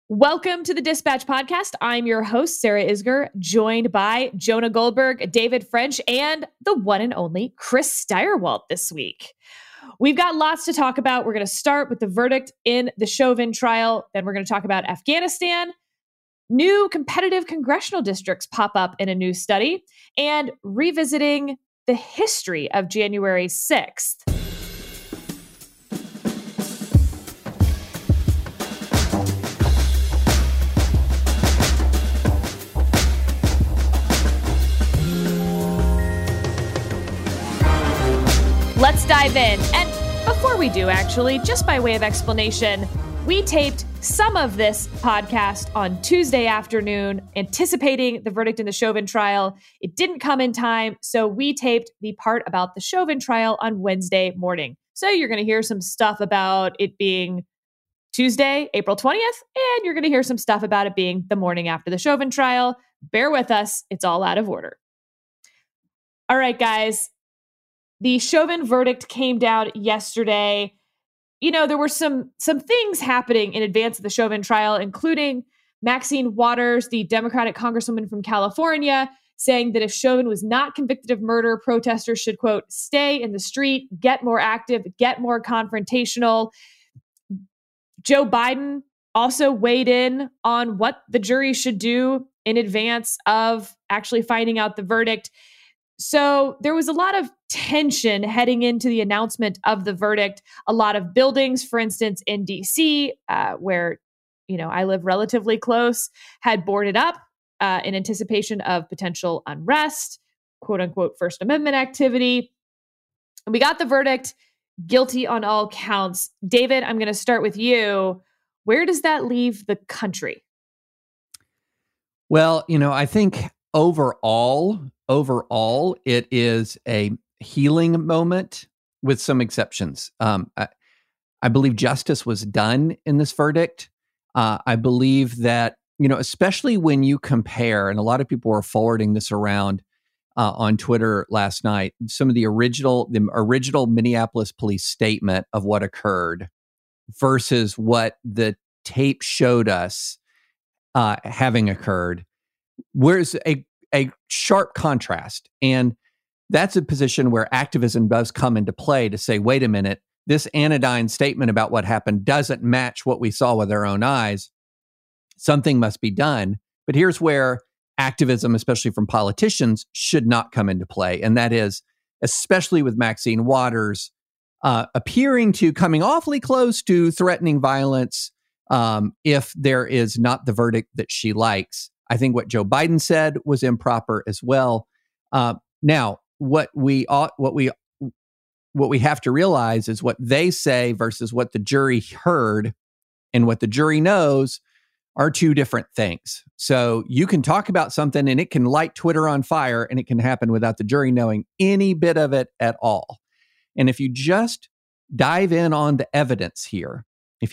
Welcome to the Dispatch Podcast. I'm your host, Sarah Isger, joined by Jonah Goldberg, David French, and the one and only Chris Stirewalt this week. We've got lots to talk about. We're going to start with the verdict in the Chauvin trial. Then we're going to talk about Afghanistan. New competitive congressional districts pop up in a new study, and revisiting the history of January 6th. Let's dive in. And before we do, actually, just by way of explanation, we taped some of this podcast on Tuesday afternoon, anticipating the verdict in the Chauvin trial. It didn't come in time, so we taped the part about the Chauvin trial on Wednesday morning. So you're going to hear some stuff about it being Tuesday, April 20th, and you're going to hear some stuff about it being the morning after the Chauvin trial. Bear with us. It's all out of order. All right, guys. The Chauvin verdict came down yesterday. You know, there were some things happening in advance of the Chauvin trial, including Maxine Waters, the Democratic congresswoman from California, saying that if Chauvin was not convicted of murder, protesters should, quote, stay in the street, get more active, get more confrontational. Joe Biden also weighed in on what the jury should do in advance of actually finding out the verdict. So there was a lot of tension heading into the announcement of the verdict. A lot of buildings, for instance, in DC, where, you know, I live relatively close, had boarded up in anticipation of potential unrest, quote unquote, First Amendment activity. And we got the verdict, guilty on all counts. David, I'm going to start with you. Where does that leave the country? Well, you know, I think overall, it is a healing moment with some exceptions. I believe justice was done in this verdict. I believe that, you know, especially when you compare, and a lot of people were forwarding this around on Twitter last night, some of the original Minneapolis police statement of what occurred versus what the tape showed us having occurred. Where's a sharp contrast. And that's a position where activism does come into play to say, wait a minute, this anodyne statement about what happened doesn't match what we saw with our own eyes. Something must be done. But here's where activism, especially from politicians, should not come into play. And that is, especially with Maxine Waters, appearing to coming awfully close to threatening violence if there is not the verdict that she likes. I think what Joe Biden said was improper as well. Now, what we have to realize is what they say versus what the jury heard and what the jury knows are two different things. So you can talk about something and it can light Twitter on fire, and it can happen without the jury knowing any bit of it at all. And if you just dive in on the evidence here,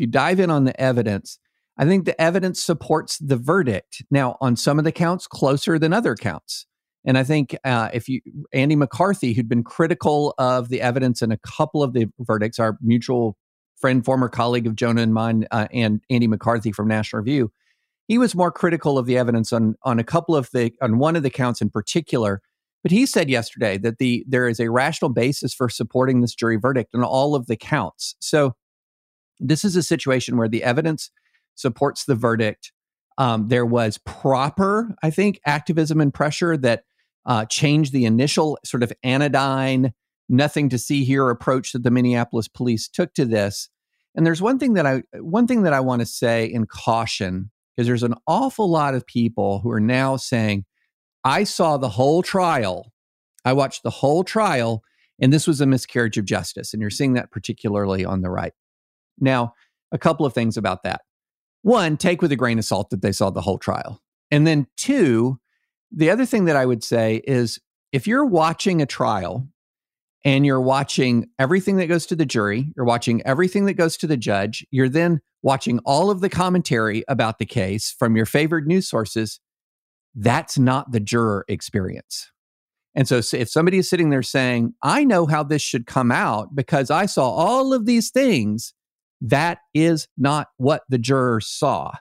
I think the evidence supports the verdict. Now, on some of the counts, closer than other counts. And I think Andy McCarthy, who'd been critical of the evidence in a couple of the verdicts, our mutual friend, former colleague of Jonah and mine, and Andy McCarthy from National Review, he was more critical of the evidence on one of the counts in particular. But he said yesterday that there is a rational basis for supporting this jury verdict on all of the counts. So this is a situation where the evidence supports the verdict. There was proper, I think, activism and pressure that changed the initial sort of anodyne, nothing to see here approach that the Minneapolis police took to this. And there's one thing that I want to say in caution, because there's an awful lot of people who are now saying, I saw the whole trial, I watched the whole trial, and this was a miscarriage of justice. And you're seeing that particularly on the right. Now, a couple of things about that. One, take with a grain of salt that they saw the whole trial. And then two, the other thing that I would say is, if you're watching a trial and you're watching everything that goes to the jury, you're watching everything that goes to the judge, you're then watching all of the commentary about the case from your favorite news sources, that's not the juror experience. And so if somebody is sitting there saying, I know how this should come out because I saw all of these things, that is not what the jurors saw.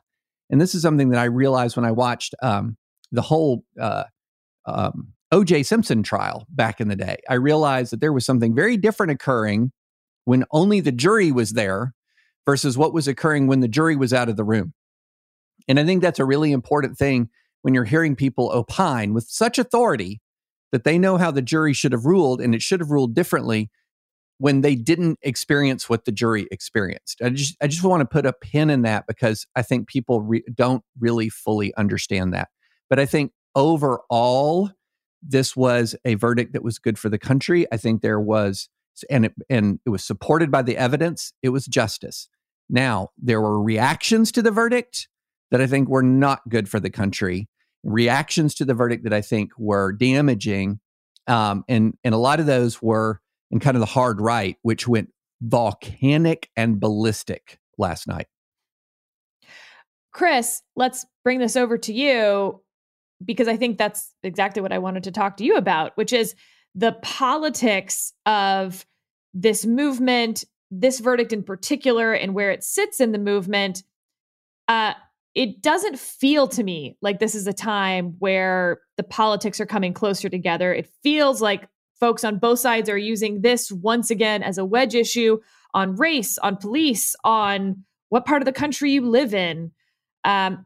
And this is something that I realized when I watched the whole O.J. Simpson trial back in the day. I realized that there was something very different occurring when only the jury was there versus what was occurring when the jury was out of the room. And I think that's a really important thing when you're hearing people opine with such authority that they know how the jury should have ruled, and it should have ruled differently when they didn't experience what the jury experienced. I just want to put a pin in that because I think people don't really fully understand that. But I think overall, this was a verdict that was good for the country. I think there was, and it was supported by the evidence. It was justice. Now, there were reactions to the verdict that I think were not good for the country. Reactions to the verdict that I think were damaging. And a lot of those were in kind of the hard right, which went volcanic and ballistic last night. Chris, let's bring this over to you, because I think that's exactly what I wanted to talk to you about, which is the politics of this movement, this verdict in particular, and where it sits in the movement. It doesn't feel to me like this is a time where the politics are coming closer together. It feels like folks on both sides are using this once again as a wedge issue on race, on police, on what part of the country you live in. Am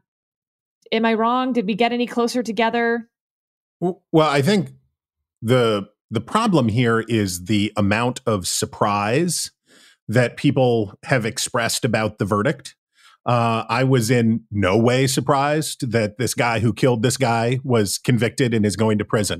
I wrong? Did we get any closer together? Well, I think the problem here is the amount of surprise that people have expressed about the verdict. I was in no way surprised that this guy who killed this guy was convicted and is going to prison.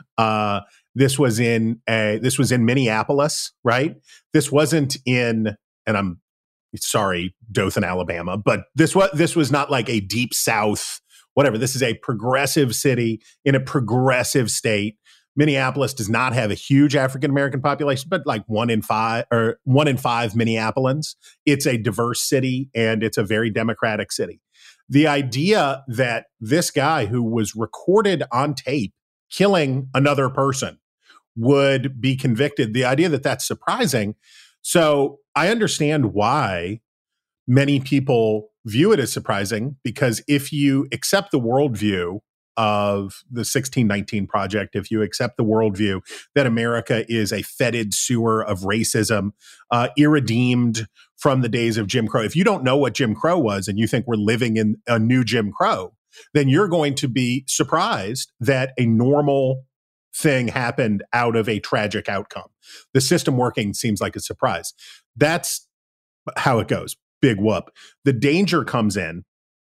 This was in Minneapolis, right? This wasn't in, and I'm sorry, Dothan, Alabama, but this was not like a deep South, whatever. This is a progressive city in a progressive state. Minneapolis does not have a huge African-American population, but like 1 in 5 Minneapolis. It's a diverse city and it's a very democratic city. The idea that this guy who was recorded on tape killing another person would be convicted, the idea that that's surprising. So I understand why many people view it as surprising, because if you accept the worldview of the 1619 Project, if you accept the worldview that America is a fetid sewer of racism, irredeemed from the days of Jim Crow, if you don't know what Jim Crow was and you think we're living in a new Jim Crow, then you're going to be surprised that a normal thing happened out of a tragic outcome. The system working seems like a surprise. That's how it goes. Big whoop. The danger comes in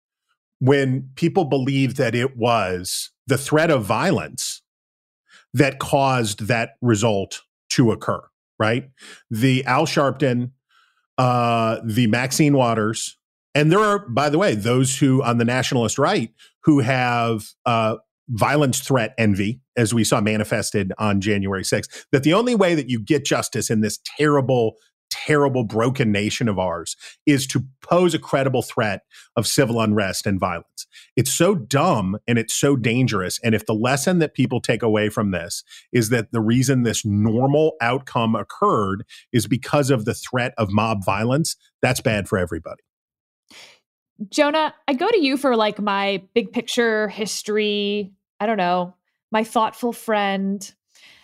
when people believe that it was the threat of violence that caused that result to occur, right? The Al Sharpton, the Maxine Waters, and there are, by the way, those who on the nationalist right who have violence threat envy, as we saw manifested on January 6th, that the only way that you get justice in this terrible, terrible, broken nation of ours is to pose a credible threat of civil unrest and violence. It's so dumb and it's so dangerous. And if the lesson that people take away from this is that the reason this normal outcome occurred is because of the threat of mob violence, that's bad for everybody. Jonah, I go to you for like my big picture history, I don't know, my thoughtful friend.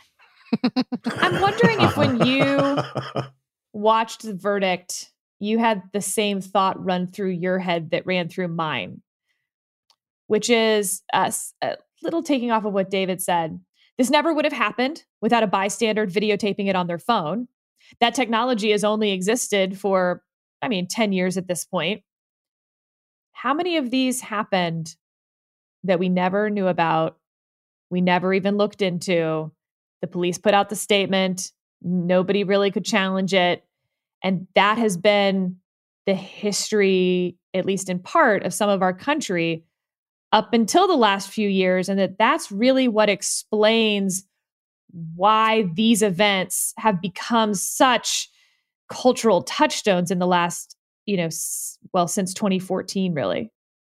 I'm wondering if when you watched the verdict, you had the same thought run through your head that ran through mine, which is a little taking off of what David said. This never would have happened without a bystander videotaping it on their phone. That technology has only existed for, 10 years at this point. How many of these happened that we never knew about? We never even looked into. The police put out the statement. Nobody really could challenge it. And that has been the history, at least in part, of some of our country up until the last few years. And that's really what explains why these events have become such cultural touchstones in the last, since 2014, really.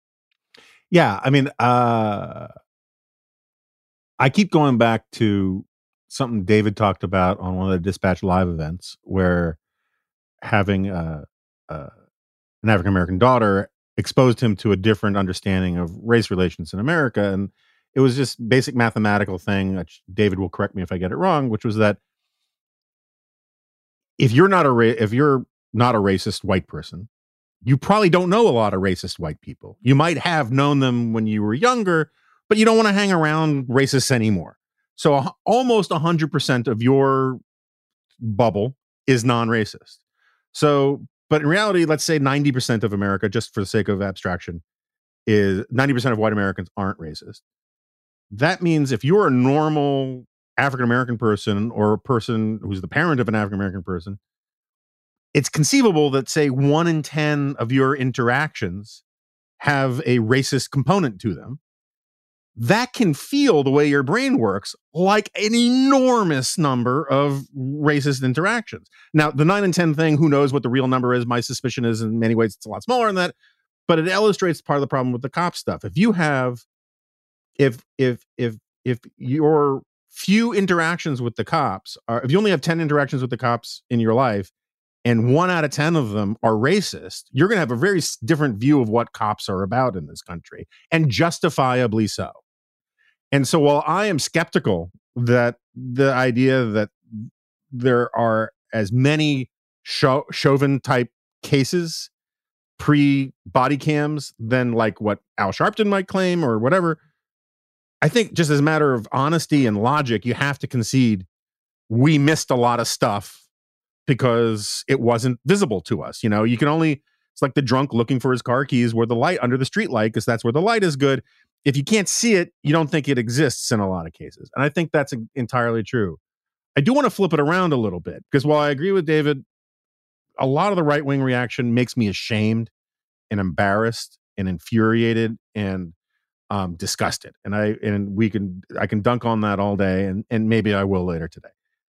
Yeah. I keep going back to something David talked about on one of the Dispatch Live events, where having an African-American daughter exposed him to a different understanding of race relations in America. And it was just basic mathematical thing, which David will correct me if I get it wrong, which was that if you're not a racist white person, you probably don't know a lot of racist white people. You might have known them when you were younger, but you don't want to hang around racists anymore. So almost 100% of your bubble is non-racist. So, but in reality, let's say 90% of America, just for the sake of abstraction, is 90% of white Americans aren't racist. That means if you're a normal African-American person or a person who's the parent of an African-American person, it's conceivable that, say, 1 in 10 of your interactions have a racist component to them. That can feel, the way your brain works, like an enormous number of racist interactions. Now, the 9 in 10 thing, who knows what the real number is? My suspicion is in many ways it's a lot smaller than that, but it illustrates part of the problem with the cop stuff. If you have, if your few interactions with the cops are, if you only have 10 interactions with the cops in your life, and 1 out of 10 of them are racist, you're going to have a very different view of what cops are about in this country, and justifiably so. And so while I am skeptical that the idea that there are as many Chauvin type cases pre-body cams than like what Al Sharpton might claim or whatever, I think just as a matter of honesty and logic, you have to concede we missed a lot of stuff because it wasn't visible to us. You know, you can only, it's like the drunk looking for his car keys where the light, under the street light, because that's where the light is good. If you can't see it, you don't think it exists in a lot of cases. And I think that's entirely true. I do want to flip it around a little bit, because while I agree with David, a lot of the right-wing reaction makes me ashamed and embarrassed and infuriated and disgusted. And I can dunk on that all day, and maybe I will later today.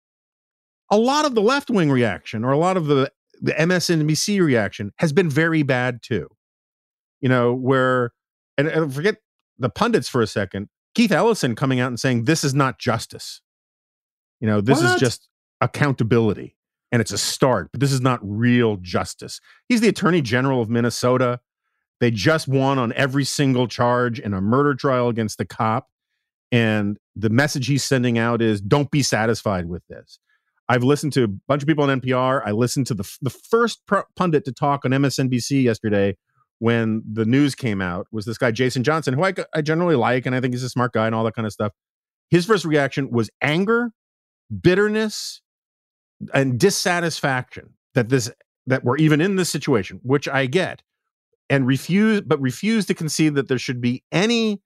A lot of the left-wing reaction, or a lot of the MSNBC reaction, has been very bad too. You know, where, and forget the pundits for a second, Keith Ellison coming out and saying, this is not justice. You know, this is just accountability, and it's a start, but this is not real justice. He's the Attorney General of Minnesota. They just won on every single charge in a murder trial against the cop. And the message he's sending out is, don't be satisfied with this. I've listened to a bunch of people on NPR. I listened to the first pundit to talk on MSNBC yesterday when the news came out, was this guy, Jason Johnson, who I generally like, and I think he's a smart guy and all that kind of stuff. His first reaction was anger, bitterness, and dissatisfaction that we're even in this situation, which I get, and refuse to concede that there should be any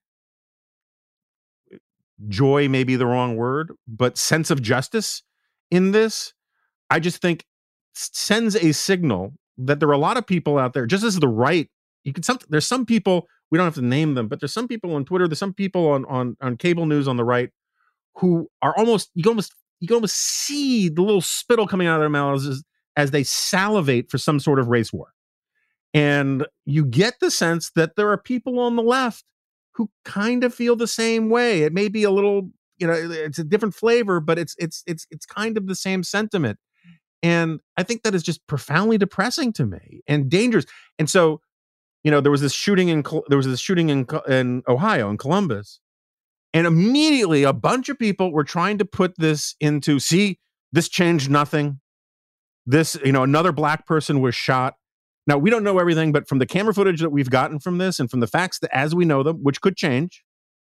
joy, may be the wrong word, but sense of justice in this. I just think sends a signal that there are a lot of people out there, just as the right, there's some people, we don't have to name them, but there's some people on Twitter, there's some people on cable news on the right who are almost, you can almost see the little spittle coming out of their mouths as they salivate for some sort of race war. And you get the sense that there are people on the left who kind of feel the same way. It may be a little, you know, it's a different flavor, but it's kind of the same sentiment. And I think that is just profoundly depressing to me and dangerous. And so, you know, there was this shooting in Ohio, in Columbus, and immediately a bunch of people were trying to put this into, see, this changed nothing. This, you know, another black person was shot. Now, we don't know everything, but from the camera footage that we've gotten from this and from the facts that as we know them, which could change,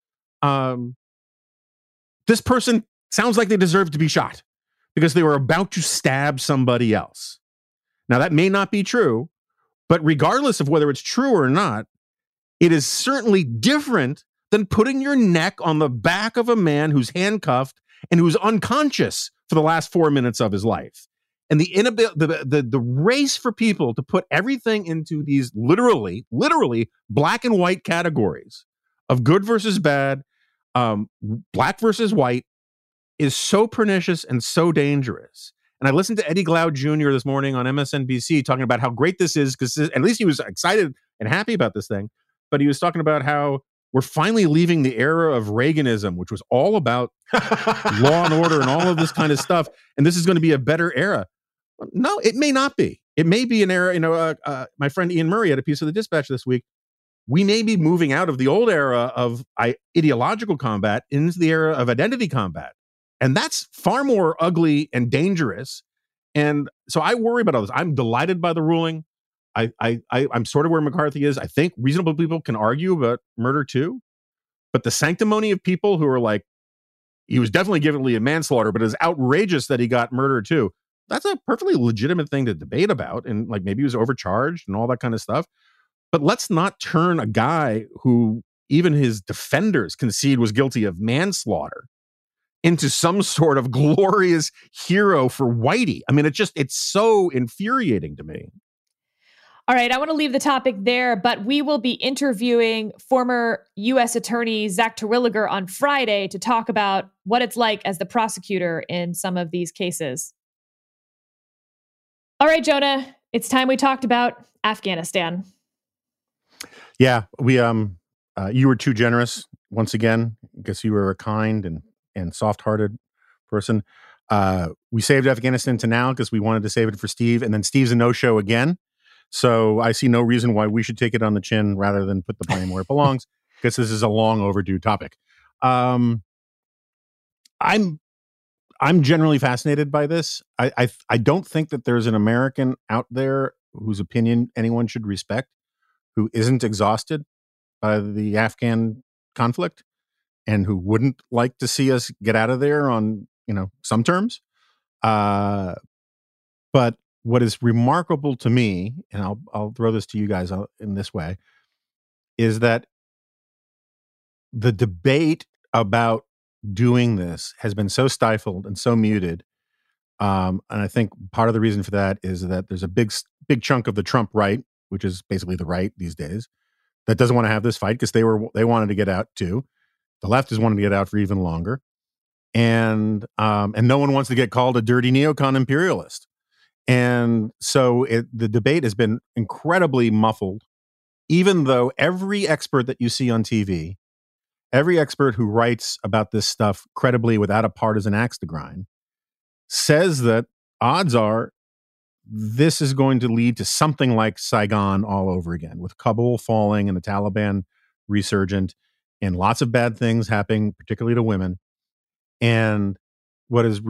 this person sounds like they deserve to be shot because they were about to stab somebody else. Now, that may not be true, but regardless of whether it's true or not, it is certainly different than putting your neck on the back of a man who's handcuffed and who's unconscious for the last 4 minutes of his life. And the race for people to put everything into these literally black and white categories of good versus bad, black versus white, is so pernicious and so dangerous. And I listened to Eddie Glaude Jr. this morning on MSNBC talking about how great this is, because at least he was excited and happy about this thing. But he was talking about how we're finally leaving the era of Reaganism, which was all about law and order and all of this kind of stuff. And this is going to be a better era. No, it may not be. it may be an era, my friend Ian Murray had a piece of the Dispatch this week. We may be moving out of the old era of ideological combat into the era of identity combat. And that's far more ugly and dangerous. And so I worry about all this. I'm delighted by the ruling. I'm sort of where McCarthy is. I think reasonable people can argue about murder too. But the sanctimony of people who are like, he was definitely guilty of manslaughter, but it's outrageous that he got murder too. That's a perfectly legitimate thing to debate about. And like maybe he was overcharged and all that kind of stuff. But let's not turn a guy who even his defenders concede was guilty of manslaughter into some sort of glorious hero for Whitey. I mean, it's so infuriating to me. All right, I want to leave the topic there, but we will be interviewing former U.S. Attorney Zach Terwilliger on Friday to talk about what it's like as the prosecutor in some of these cases. All right, Jonah, it's time we talked about Afghanistan. Yeah, we you were too generous once again. I guess you were a kind and soft-hearted person. We saved Afghanistan to now because we wanted to save it for Steve, and then Steve's a no-show again. So I see no reason why we should take it on the chin rather than put the blame where it belongs, because this is a long overdue topic. I'm generally fascinated by this. I don't think that there's an American out there whose opinion anyone should respect who isn't exhausted by the Afghan conflict and who wouldn't like to see us get out of there on, some terms. But what is remarkable to me, and I'll throw this to you guys in this way, is that the debate about doing this has been so stifled and so muted. And I think part of the reason for that is that there's a big chunk of the Trump right, which is basically the right these days, that doesn't want to have this fight because they wanted to get out too. The left is wanting to get out for even longer. And no one wants to get called a dirty neocon imperialist. And so the debate has been incredibly muffled, even though every expert that you see on TV, every expert who writes about this stuff credibly without a partisan axe to grind, says that odds are this is going to lead to something like Saigon all over again, with Kabul falling and the Taliban resurgent and lots of bad things happening, particularly to women. And what is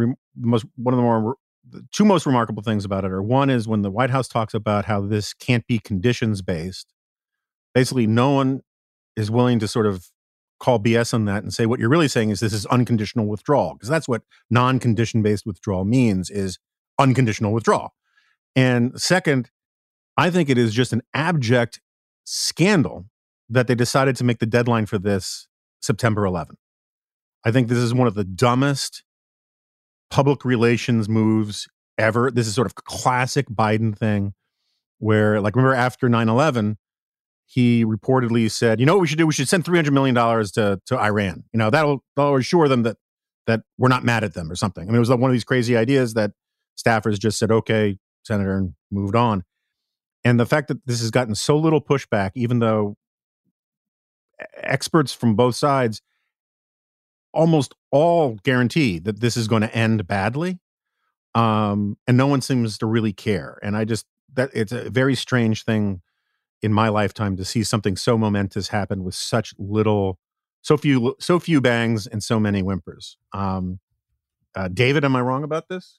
the two most remarkable things about it are, one is when the White House talks about how this can't be conditions based. Basically, no one is willing to sort of call BS on that and say what you're really saying is this is unconditional withdrawal, because that's what non-condition based withdrawal means, is unconditional withdrawal. And second, I think it is just an abject scandal that they decided to make the deadline for this September 11th. I think this is one of the dumbest public relations moves ever. This is sort of classic Biden thing where, like, remember after 9/11, he reportedly said, what we should do? We should send $300 million to Iran. That'll assure them that we're not mad at them or something. I mean, it was like one of these crazy ideas that staffers just said, okay, Senator, and moved on. And the fact that this has gotten so little pushback, even though experts from both sides almost all guarantee that this is going to end badly, and no one seems to really care. And that it's a very strange thing in my lifetime to see something so momentous happen with so few bangs and so many whimpers. David, am I wrong about this?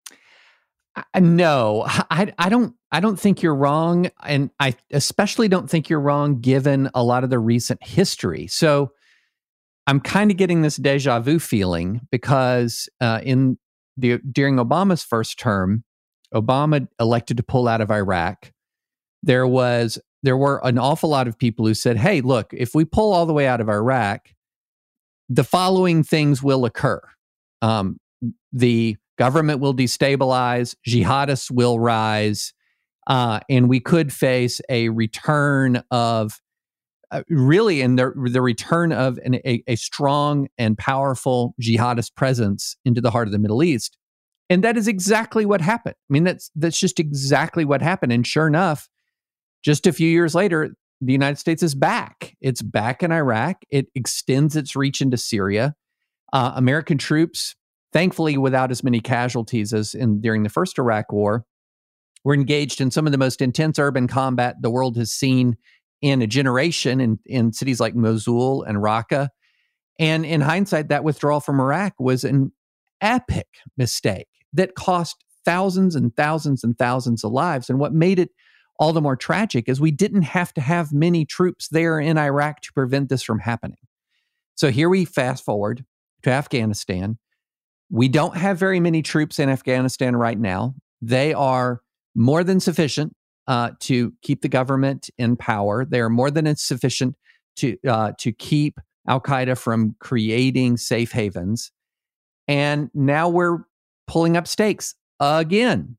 No, I don't think you're wrong. And I especially don't think you're wrong given a lot of the recent history. So I'm kind of getting this deja vu feeling because during Obama's first term, Obama elected to pull out of Iraq. There were an awful lot of people who said, hey, look, if we pull all the way out of Iraq, the following things will occur. The government will destabilize, jihadists will rise, and we could face a return of the return of a strong and powerful jihadist presence into the heart of the Middle East. And that is exactly what happened. I mean, that's just exactly what happened. And sure enough, just a few years later, the United States is back. It's back in Iraq. It extends its reach into Syria. American troops, thankfully without as many casualties as during the first Iraq War, We're engaged in some of the most intense urban combat the world has seen in a generation in cities like Mosul and Raqqa. And in hindsight, that withdrawal from Iraq was an epic mistake that cost thousands and thousands and thousands of lives. And what made it all the more tragic is we didn't have to have many troops there in Iraq to prevent this from happening. So here we fast forward to Afghanistan. We don't have very many troops in Afghanistan right now. They are more than sufficient to keep the government in power. They are more than sufficient to keep Al-Qaeda from creating safe havens. And now we're pulling up stakes again.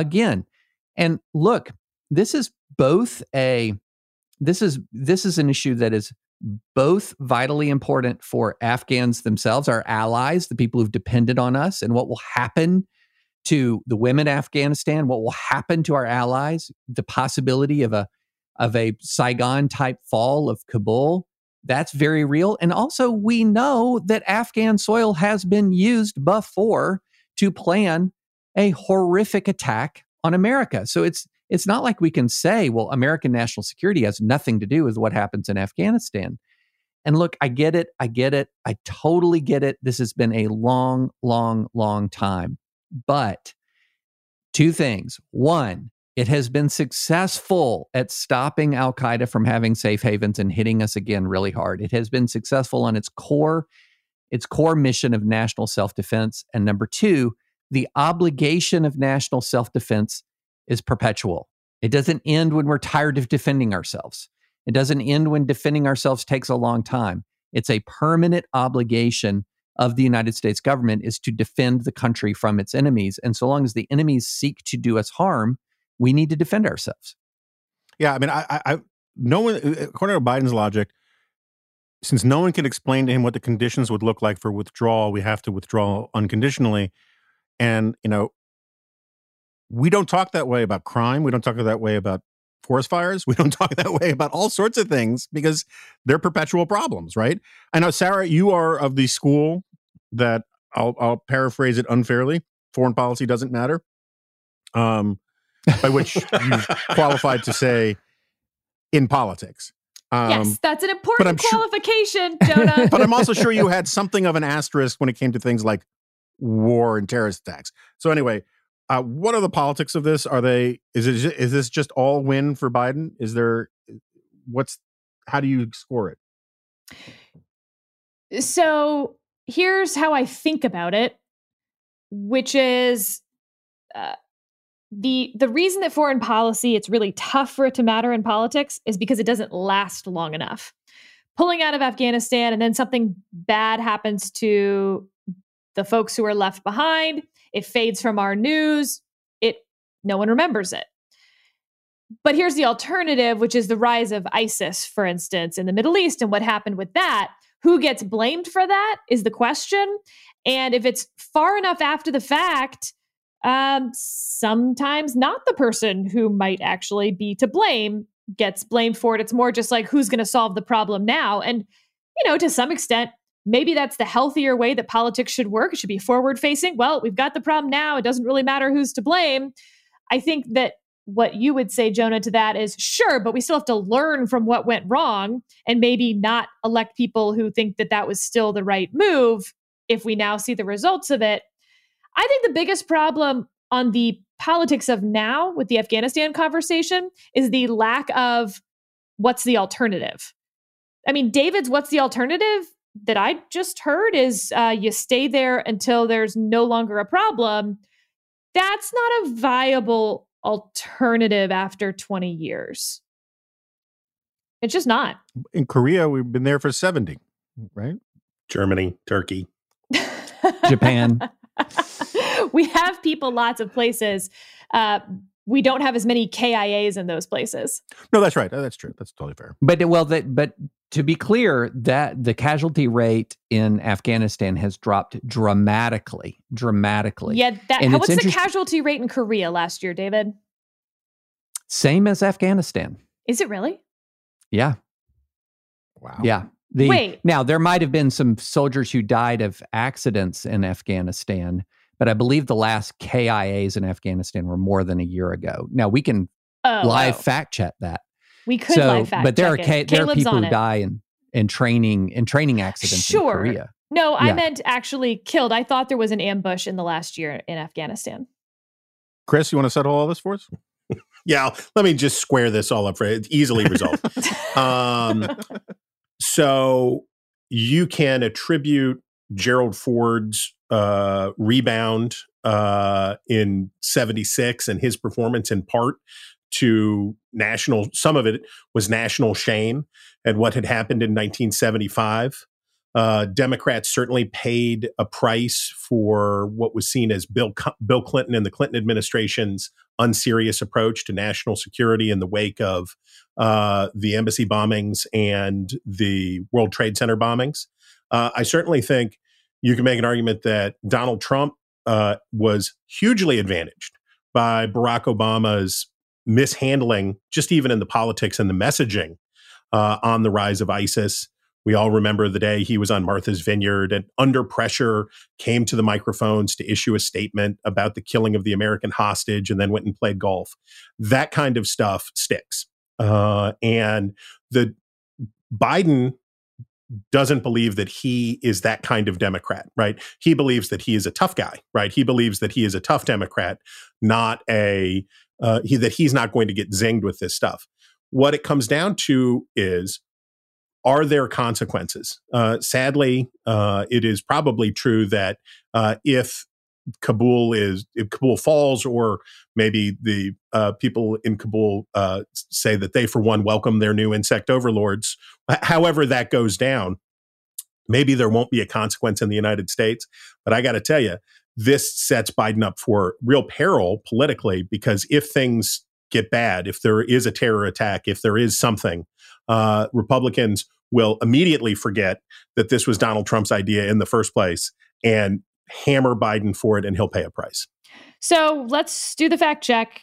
And look, this is an issue that is both vitally important for Afghans themselves, our allies, the people who've depended on us, and what will happen to the women in Afghanistan, what will happen to our allies, the possibility of a Saigon-type fall of Kabul. That's very real. And also, we know that Afghan soil has been used before to plan a horrific attack on America. So it's not like we can say, well, American national security has nothing to do with what happens in Afghanistan. And look, I get it. I totally get it. This has been a long, long, long time. But two things. One, it has been successful at stopping Al-Qaeda from having safe havens and hitting us again really hard. It has been successful on its core mission of national self-defense. And number two, the obligation of national self-defense is perpetual. It doesn't end when we're tired of defending ourselves. It doesn't end when defending ourselves takes a long time. It's a permanent obligation of the United States government is to defend the country from its enemies. And so long as the enemies seek to do us harm, we need to defend ourselves. Yeah, I mean, no one, according to Biden's logic, since no one can explain to him what the conditions would look like for withdrawal, we have to withdraw unconditionally. And, we don't talk that way about crime. We don't talk that way about forest fires. We don't talk that way about all sorts of things because they're perpetual problems, right? I know, Sarah, you are of the school that I'll paraphrase it unfairly. Foreign policy doesn't matter. By which you've qualified to say in politics. Yes, that's an important qualification, Jonah. But I'm also sure you had something of an asterisk when it came to things like war and terrorist attacks. So anyway, what are the politics of this? Is this just all win for Biden? How do you score it? So here's how I think about it, which is the reason that foreign policy, it's really tough for it to matter in politics is because it doesn't last long enough. Pulling out of Afghanistan and then something bad happens to the folks who are left behind. It fades from our news. No one remembers it. But here's the alternative, which is the rise of ISIS, for instance, in the Middle East. And what happened with that? Who gets blamed for that is the question. And if it's far enough after the fact, sometimes not the person who might actually be to blame gets blamed for it. It's more just like, who's going to solve the problem now? And, to some extent, maybe that's the healthier way that politics should work. It should be forward facing. Well, we've got the problem now. It doesn't really matter who's to blame. I think that what you would say, Jonah, to that is sure, but we still have to learn from what went wrong and maybe not elect people who think that that was still the right move if we now see the results of it. I think the biggest problem on the politics of now with the Afghanistan conversation is the lack of what's the alternative. I mean, David's what's the alternative that I just heard is you stay there until there's no longer a problem. That's not a viable alternative after 20 years. It's just not. In Korea, we've been there for 70, right? Germany, Turkey, Japan. We have people lots of places. We don't have as many KIAs in those places. No, that's right. That's true. That's totally fair. But to be clear, that the casualty rate in Afghanistan has dropped dramatically. Yeah. What's the casualty rate in Korea last year, David? Same as Afghanistan. Is it really? Yeah. Wow. Yeah. Now, there might have been some soldiers who died of accidents in Afghanistan, but I believe the last KIAs in Afghanistan were more than a year ago. Now we can live fact check that. We could live fact but there check there are people who die in training accidents in Korea. No, I meant actually killed. I thought there was an ambush in the last year in Afghanistan. Chris, you want to settle all this for us? Yeah, let me just square this all up for you. It's easily resolved. So you can attribute Gerald Ford's rebound in 76 and his performance in part to some of it was national shame at what had happened in 1975. Democrats certainly paid a price for what was seen as Bill Clinton and the Clinton administration's unserious approach to national security in the wake of the embassy bombings and the World Trade Center bombings. I certainly think you can make an argument that Donald Trump was hugely advantaged by Barack Obama's mishandling, just even in the politics and the messaging on the rise of ISIS. We all remember the day he was on Martha's Vineyard and under pressure came to the microphones to issue a statement about the killing of the American hostage and then went and played golf. That kind of stuff sticks. And the Biden doesn't believe that he is that kind of Democrat, right? He believes that he is a tough guy, right? He believes that he is a tough Democrat, not that he's not going to get zinged with this stuff. What it comes down to is, are there consequences? Sadly, it is probably true that if Kabul falls, or maybe the people in Kabul say that they, for one, welcome their new insect overlords. However that goes down, maybe there won't be a consequence in the United States. But I got to tell you, this sets Biden up for real peril politically, because if things get bad, if there is a terror attack, if there is something, Republicans will immediately forget that this was Donald Trump's idea in the first place and hammer Biden for it, and he'll pay a price. So let's do the fact check.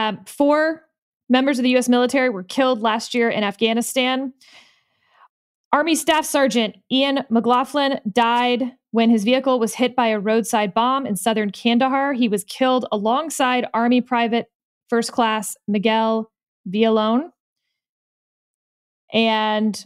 4 members of the U.S. military were killed last year in Afghanistan. Army Staff Sergeant Ian McLaughlin died when his vehicle was hit by a roadside bomb in southern Kandahar. He was killed alongside Army Private First Class Miguel Villalone. And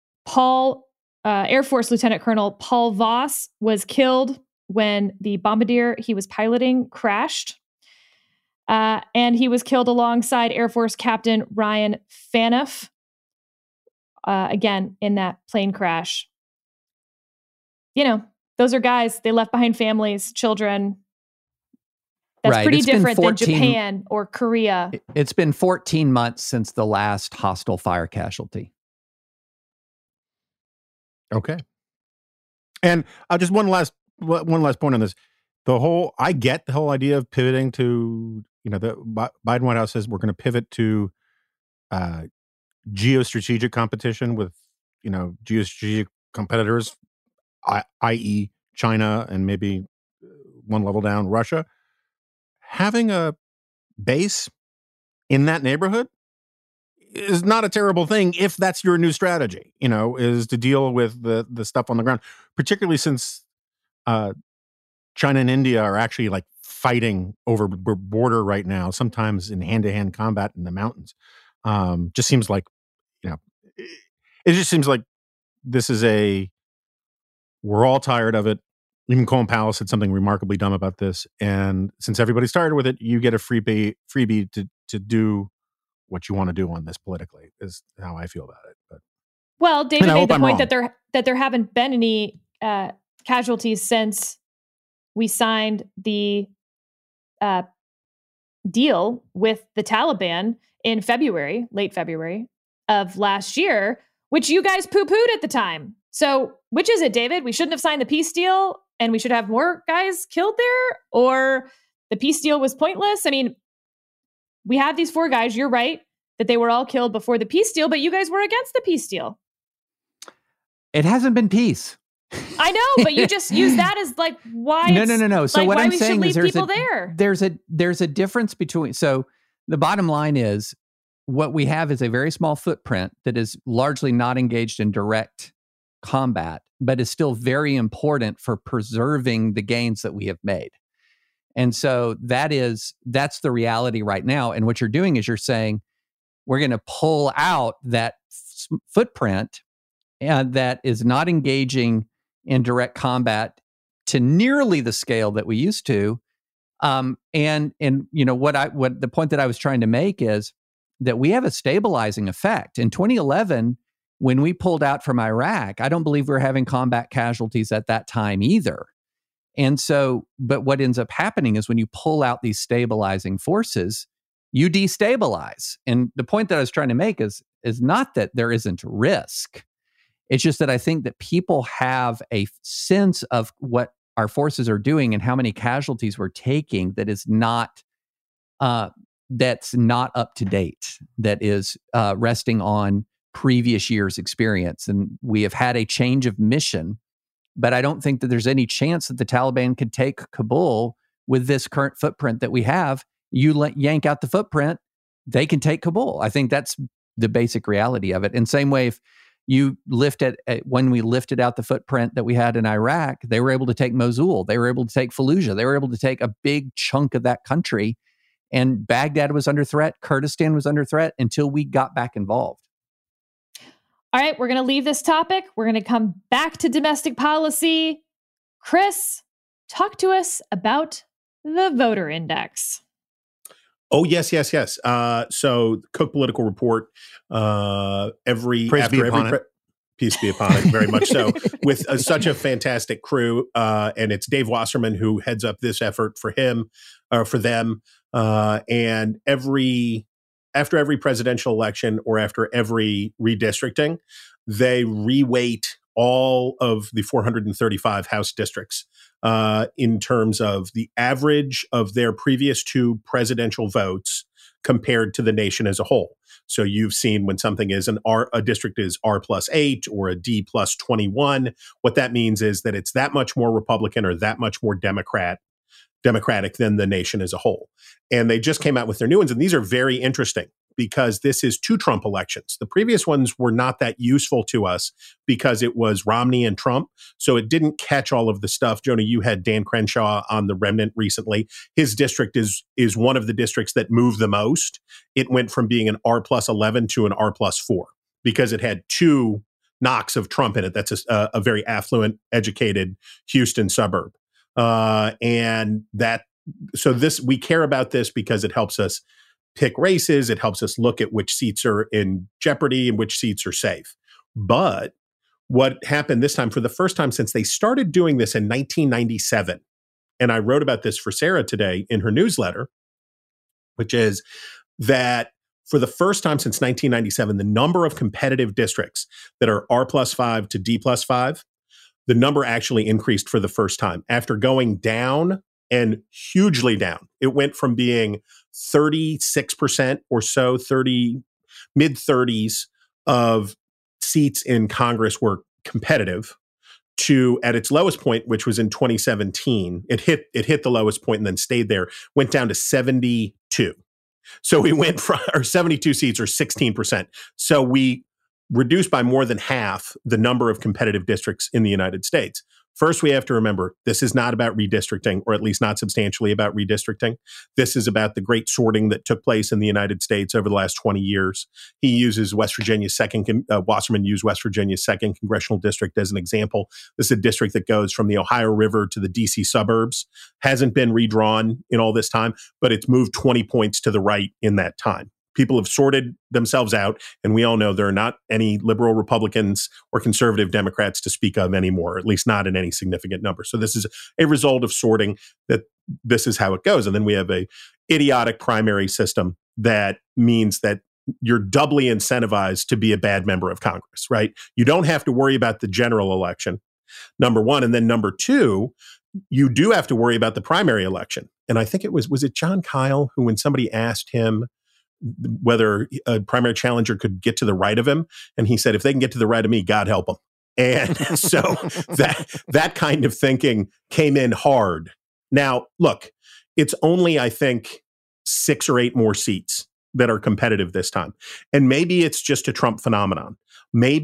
Air Force Lieutenant Colonel Paul Voss was killed when the bombardier he was piloting crashed. And he was killed alongside Air Force Captain Ryan Phaneuf, again, in that plane crash. You know, those are guys, they left behind families, children. That's pretty different than Japan or Korea. It's been 14 months since the last hostile fire casualty. Okay. And just one last point on this. I get the whole idea of pivoting to, the Biden White House says we're going to pivot to geostrategic competition with, geostrategic competitors, i.e. China and maybe one level down, Russia. Having a base in that neighborhood is not a terrible thing if that's your new strategy, is to deal with the stuff on the ground, particularly since China and India are actually like fighting over border right now, sometimes in hand-to-hand combat in the mountains. Just seems like, it just seems like this is we're all tired of it. Even Colin Powell said something remarkably dumb about this. And since everybody started with it, you get a freebie to do what you want to do on this politically, is how I feel about it. But well, David made the point that there haven't been any casualties since we signed the deal with the Taliban in late February of last year, which you guys poo-pooed at the time. So which is it, David? We shouldn't have signed the peace deal and we should have more guys killed there? Or the peace deal was pointless? I mean, we have these 4 guys. You're right that they were all killed before the peace deal, but you guys were against the peace deal. It hasn't been peace. I know, but you just use that as like why. No. So what I'm saying is there's a difference between. So the bottom line is what we have is a very small footprint that is largely not engaged in direct combat, but is still very important for preserving the gains that we have made. And so that's the reality right now. And what you're doing is you're saying, we're going to pull out that footprint that is not engaging in direct combat to nearly the scale that we used to. And you know what the point that I was trying to make is that we have a stabilizing effect. In 2011, when we pulled out from Iraq, I don't believe we were having combat casualties at that time either. And so, but what ends up happening is when you pull out these stabilizing forces, you destabilize. And the point that I was trying to make is not that there isn't risk. It's just that I think that people have a sense of what our forces are doing and how many casualties we're taking that is not that's not up to date, that is resting on previous year's experience. And we have had a change of mission, but I don't think that there's any chance that the Taliban could take Kabul with this current footprint that we have. You yank out the footprint, they can take Kabul. I think that's the basic reality of it. And same way, if you when we lifted out the footprint that we had in Iraq, they were able to take Mosul, they were able to take Fallujah, they were able to take a big chunk of that country. And Baghdad was under threat, Kurdistan was under threat until we got back involved. All right, we're going to leave this topic. We're going to come back to domestic policy. Chris, talk to us about the voter index. Oh, yes. So Cook Political Report, peace be upon it, very much so, with such a fantastic crew. And it's Dave Wasserman who heads up this effort for them. And after every presidential election or after every redistricting, they reweight all of the 435 House districts in terms of the average of their previous two presidential votes compared to the nation as a whole. So you've seen when something is a district is R+8 or a D+21, what that means is that it's that much more Republican or that much more Democratic than the nation as a whole. And they just came out with their new ones. And these are very interesting because this is two Trump elections. The previous ones were not that useful to us because it was Romney and Trump. So it didn't catch all of the stuff. Jonah, you had Dan Crenshaw on The Remnant recently. His district is one of the districts that moved the most. It went from being an R+11 to an R+4 because it had two knocks of Trump in it. That's a very affluent, educated Houston suburb. We care about this because it helps us pick races. It helps us look at which seats are in jeopardy and which seats are safe. But what happened this time, for the first time since they started doing this in 1997, and I wrote about this for Sarah today in her newsletter, which is that for the first time since 1997, the number of competitive districts that are R+5 to D+5, the number actually increased for the first time after going down and hugely down. It went from being 36% or so, mid-30s of seats in Congress were competitive to, at its lowest point, which was in 2017, it hit the lowest point and then stayed there, went down to 72. So we went from, or 72 seats or 16%. So we reduced by more than half the number of competitive districts in the United States. First, we have to remember this is not about redistricting, or at least not substantially about redistricting. This is about the great sorting that took place in the United States over the last 20 years. He uses Wasserman used West Virginia's 2nd Congressional District as an example. This is a district that goes from the Ohio River to the DC suburbs, hasn't been redrawn in all this time, but it's moved 20 points to the right in that time. People have sorted themselves out, and we all know there are not any liberal Republicans or conservative Democrats to speak of anymore, at least not in any significant number. So this is a result of sorting, that this is how it goes. And then we have a idiotic primary system that means that you're doubly incentivized to be a bad member of Congress, right? You don't have to worry about the general election, number one. And then number two, you do have to worry about the primary election. And I think was it John Kyle who, when somebody asked him whether a primary challenger could get to the right of him, and he said, if they can get to the right of me, God help them. And so that kind of thinking came in hard. Now, look, it's only, I think, 6 or 8 more seats that are competitive this time. And maybe it's just a Trump phenomenon. Maybe it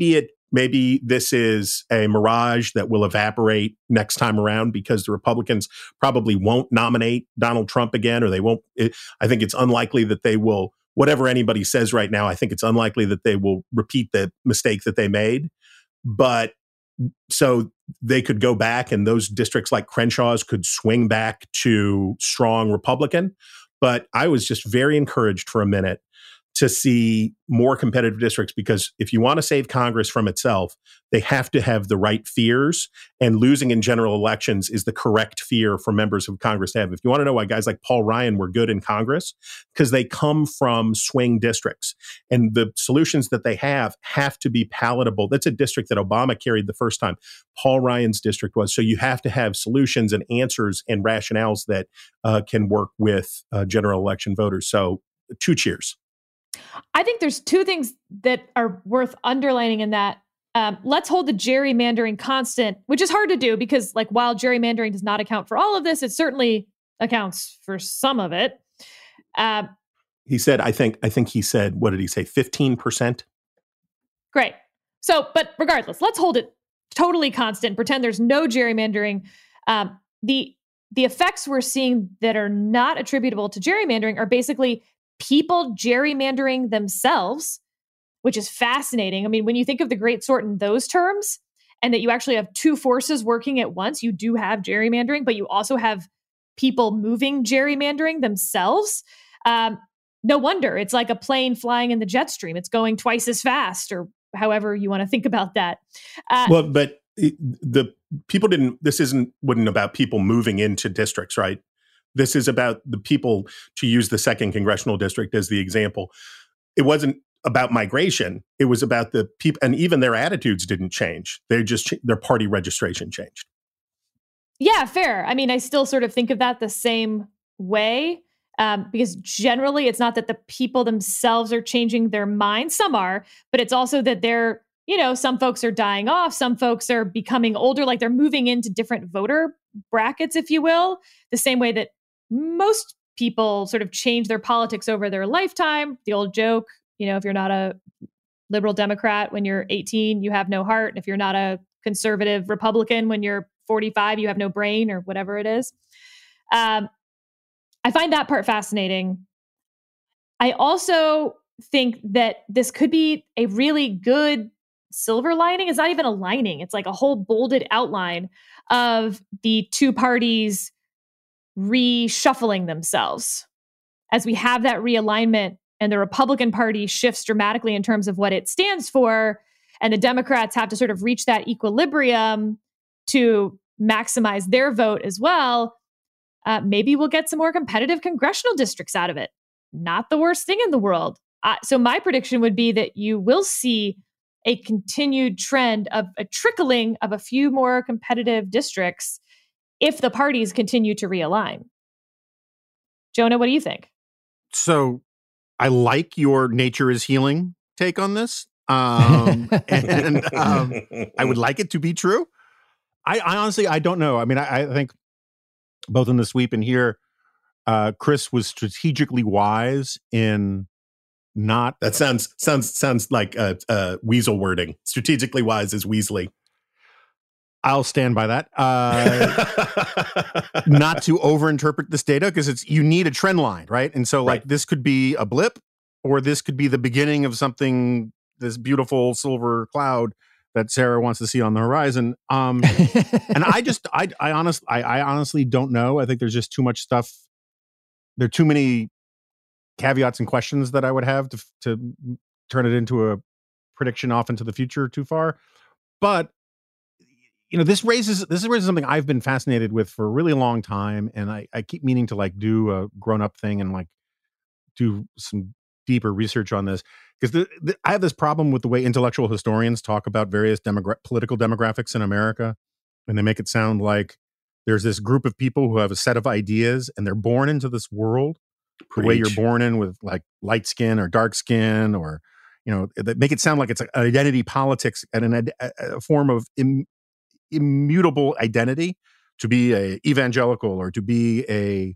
maybe this is a mirage that will evaporate next time around because the Republicans probably won't nominate Donald Trump again, or they won't. I think it's unlikely that they will, whatever anybody says right now, I think it's unlikely that they will repeat the mistake that they made. But so they could go back, and those districts like Crenshaw's could swing back to strong Republican. But I was just very encouraged for a minute to see more competitive districts, because if you want to save Congress from itself, they have to have the right fears, and losing in general elections is the correct fear for members of Congress to have. If you want to know why guys like Paul Ryan were good in Congress, because they come from swing districts, and the solutions that they have to be palatable. That's a district that Obama carried the first time. Paul Ryan's district was. So you have to have solutions and answers and rationales that can work with general election voters. So 2 cheers. I think there's 2 things that are worth underlining in that. Let's hold the gerrymandering constant, which is hard to do because, like, while gerrymandering does not account for all of this, it certainly accounts for some of it. He said, I think he said, what did he say? 15%. Great. So, but regardless, let's hold it totally constant. Pretend there's no gerrymandering. The effects we're seeing that are not attributable to gerrymandering are basically people gerrymandering themselves, which is fascinating. I mean, when you think of the Great Sort in those terms, and that you actually have 2 forces working at once, you do have gerrymandering, but you also have people moving gerrymandering themselves. No wonder it's like a plane flying in the jet stream. It's going twice as fast, or however you want to think about that. Well, but the people wouldn't about people moving into districts, right? This is about the people, to use the 2nd congressional district as the example. It wasn't about migration. It was about the people, and even their attitudes didn't change. Their party registration changed. Yeah, fair. I mean, I still sort of think of that the same way, because generally it's not that the people themselves are changing their minds. Some are, but it's also that they're, some folks are dying off. Some folks are becoming older, like they're moving into different voter brackets, if you will, the same way that most people sort of change their politics over their lifetime. The old joke, if you're not a liberal Democrat when you're 18, you have no heart. And if you're not a conservative Republican when you're 45, you have no brain, or whatever it is. I find that part fascinating. I also think that this could be a really good silver lining. It's not even a lining. It's like a whole bolded outline of the 2 parties reshuffling themselves. As we have that realignment and the Republican Party shifts dramatically in terms of what it stands for, and the Democrats have to sort of reach that equilibrium to maximize their vote as well, maybe we'll get some more competitive congressional districts out of it. Not the worst thing in the world. So my prediction would be that you will see a continued trend of a trickling of a few more competitive districts if the parties continue to realign. Jonah, what do you think? So I like your nature is healing take on this. I would like it to be true. I honestly, I don't know. I mean, I think both in the sweep and here, Chris was strategically wise in not. That sounds like weasel wording. Strategically wise is Weasley. I'll stand by that. Not to overinterpret this data, because you need a trend line, right? And so, like, this could be a blip, or this could be the beginning of something, this beautiful silver cloud that Sarah wants to see on the horizon. And I honestly don't know. I think there's just too much stuff. There are too many caveats and questions that I would have to turn it into a prediction off into the future too far. But this raises something I've been fascinated with for a really long time, and I keep meaning to like do a grown-up thing and like do some deeper research on this, because I have this problem with the way intellectual historians talk about various political demographics in America, and they make it sound like there's this group of people who have a set of ideas, and they're born into this world the way you're born in, with like light skin or dark skin, or they make it sound like it's an identity politics and a form of immutable identity, to be a evangelical or to be a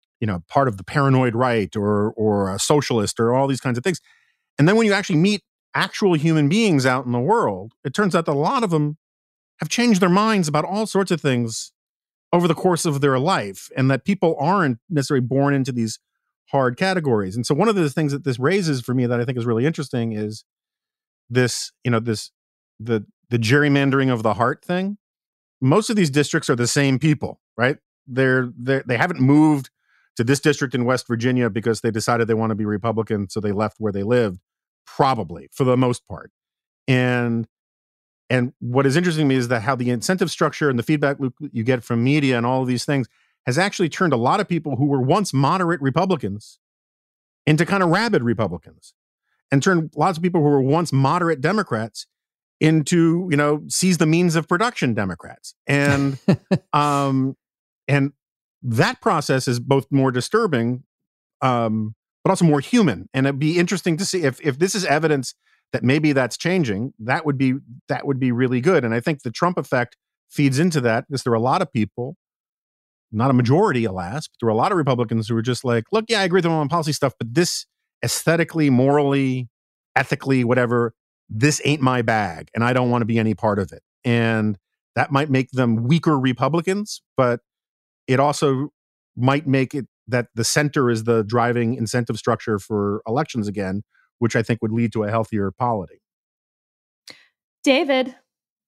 part of the paranoid right or a socialist or all these kinds of things. And then when you actually meet actual human beings out in the world, it turns out that a lot of them have changed their minds about all sorts of things over the course of their life, and that people aren't necessarily born into these hard categories. And so one of the things that this raises for me that I think is really interesting is this, the gerrymandering of the heart thing. Most of these districts are the same people, right? They haven't moved to this district in West Virginia because they decided they want to be Republican, so they left where they lived, probably, for the most part. And what is interesting to me is that how the incentive structure and the feedback loop you get from media and all of these things has actually turned a lot of people who were once moderate Republicans into kind of rabid Republicans, and turned lots of people who were once moderate Democrats into, seize the means of production Democrats. And and that process is both more disturbing, but also more human. And it'd be interesting to see if this is evidence that maybe that's changing. That would be really good. And I think the Trump effect feeds into that, because there are a lot of people, not a majority, alas, but there are a lot of Republicans who are just like, look, yeah, I agree with them on policy stuff, but this aesthetically, morally, ethically, whatever, this ain't my bag, and I don't want to be any part of it. And that might make them weaker Republicans, but it also might make it that the center is the driving incentive structure for elections again, which I think would lead to a healthier polity. David.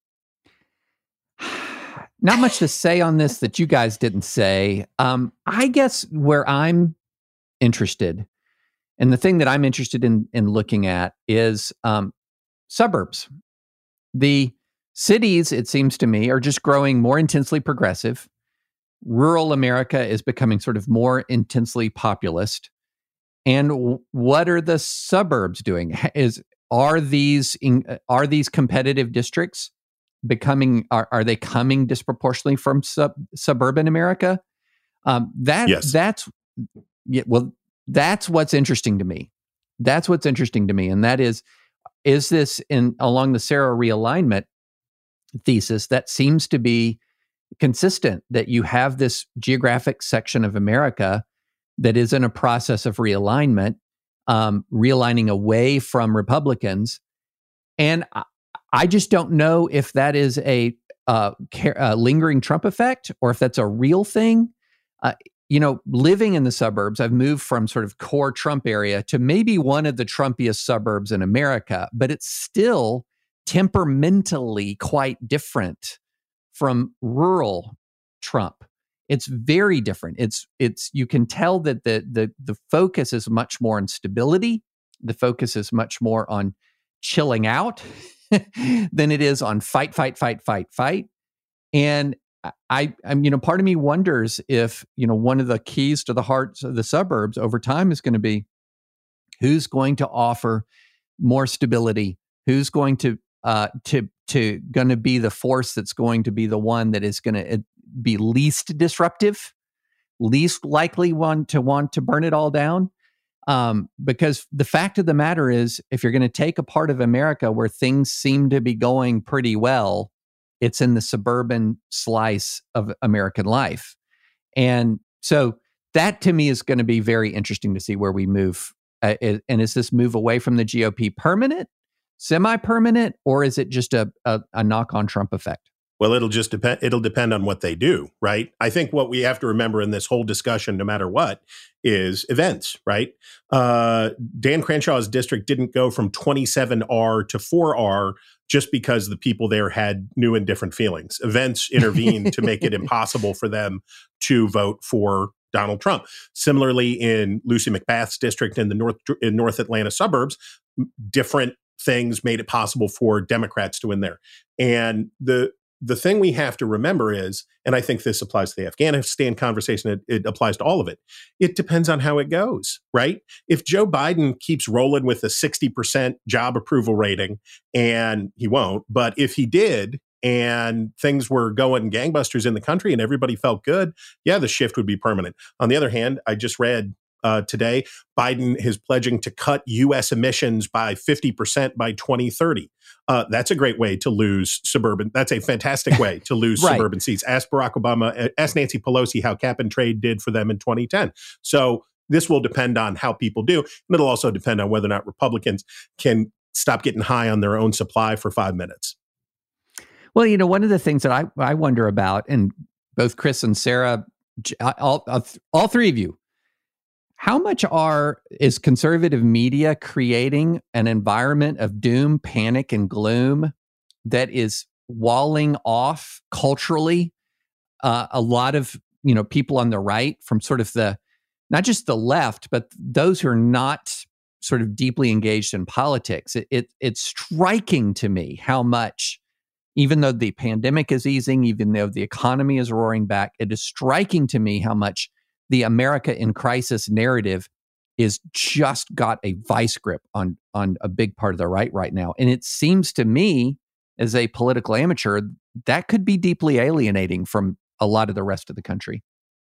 Not much to say on this that you guys didn't say. I guess where I'm interested, and the thing that I'm interested in looking at is suburbs. The cities, it seems to me, are just growing more intensely progressive. Rural America is becoming sort of more intensely populist. And what are the suburbs doing? Are these competitive districts becoming? Are they coming disproportionately from suburban America? Yes. That's what's interesting to me. That's what's interesting to me, and that is this along the Sarah realignment thesis that seems to be consistent, that you have this geographic section of America that is in a process of realignment, realigning away from Republicans. And I just don't know if that is a lingering Trump effect or if that's a real thing. Living in the suburbs, I've moved from sort of core Trump area to maybe one of the Trumpiest suburbs in America, but it's still temperamentally quite different from rural Trump. It's very different. It's you can tell that the focus is much more on stability. The focus is much more on chilling out than it is on fight. And I'm part of me wonders if, one of the keys to the hearts of the suburbs over time is going to be who's going to offer more stability, who's going to going to be the force that's going to be the one that is going to be least disruptive, least likely want to burn it all down. Because the fact of the matter is, if you're going to take a part of America where things seem to be going pretty well, it's in the suburban slice of American life. And so that to me is going to be very interesting to see where we move. And is this move away from the GOP permanent, semi-permanent, or is it just a knock-on Trump effect? Well, it'll just depend. It'll depend on what they do, right? I think what we have to remember in this whole discussion, no matter what, is events, right? Dan Cranshaw's district didn't go from 27R to 4R just because the people there had new and different feelings. Events intervened to make it impossible for them to vote for Donald Trump. Similarly, in Lucy McBath's district in the North Atlanta suburbs, different things made it possible for Democrats to win there. And the thing we have to remember is, and I think this applies to the Afghanistan conversation, it applies to all of it. It depends on how it goes, right? If Joe Biden keeps rolling with a 60% job approval rating, and he won't, but if he did, and things were going gangbusters in the country and everybody felt good, yeah, the shift would be permanent. On the other hand, I just read today, Biden is pledging to cut U.S. emissions by 50% by 2030. That's a great way to lose suburban. That's a fantastic way to lose right. Suburban seats. Ask Barack Obama, ask Nancy Pelosi how cap and trade did for them in 2010. So this will depend on how people do. And it'll also depend on whether or not Republicans can stop getting high on their own supply for 5 minutes. Well, one of the things that I wonder about, and both Chris and Sarah, all three of you, how much is conservative media creating an environment of doom, panic, and gloom that is walling off culturally a lot of people on the right from sort of not just the left, but those who are not sort of deeply engaged in politics. It's striking to me how much, even though the pandemic is easing, even though the economy is roaring back, it is striking to me how much the America in crisis narrative is just got a vice grip on a big part of the right now. And it seems to me, as a political amateur, that could be deeply alienating from a lot of the rest of the country.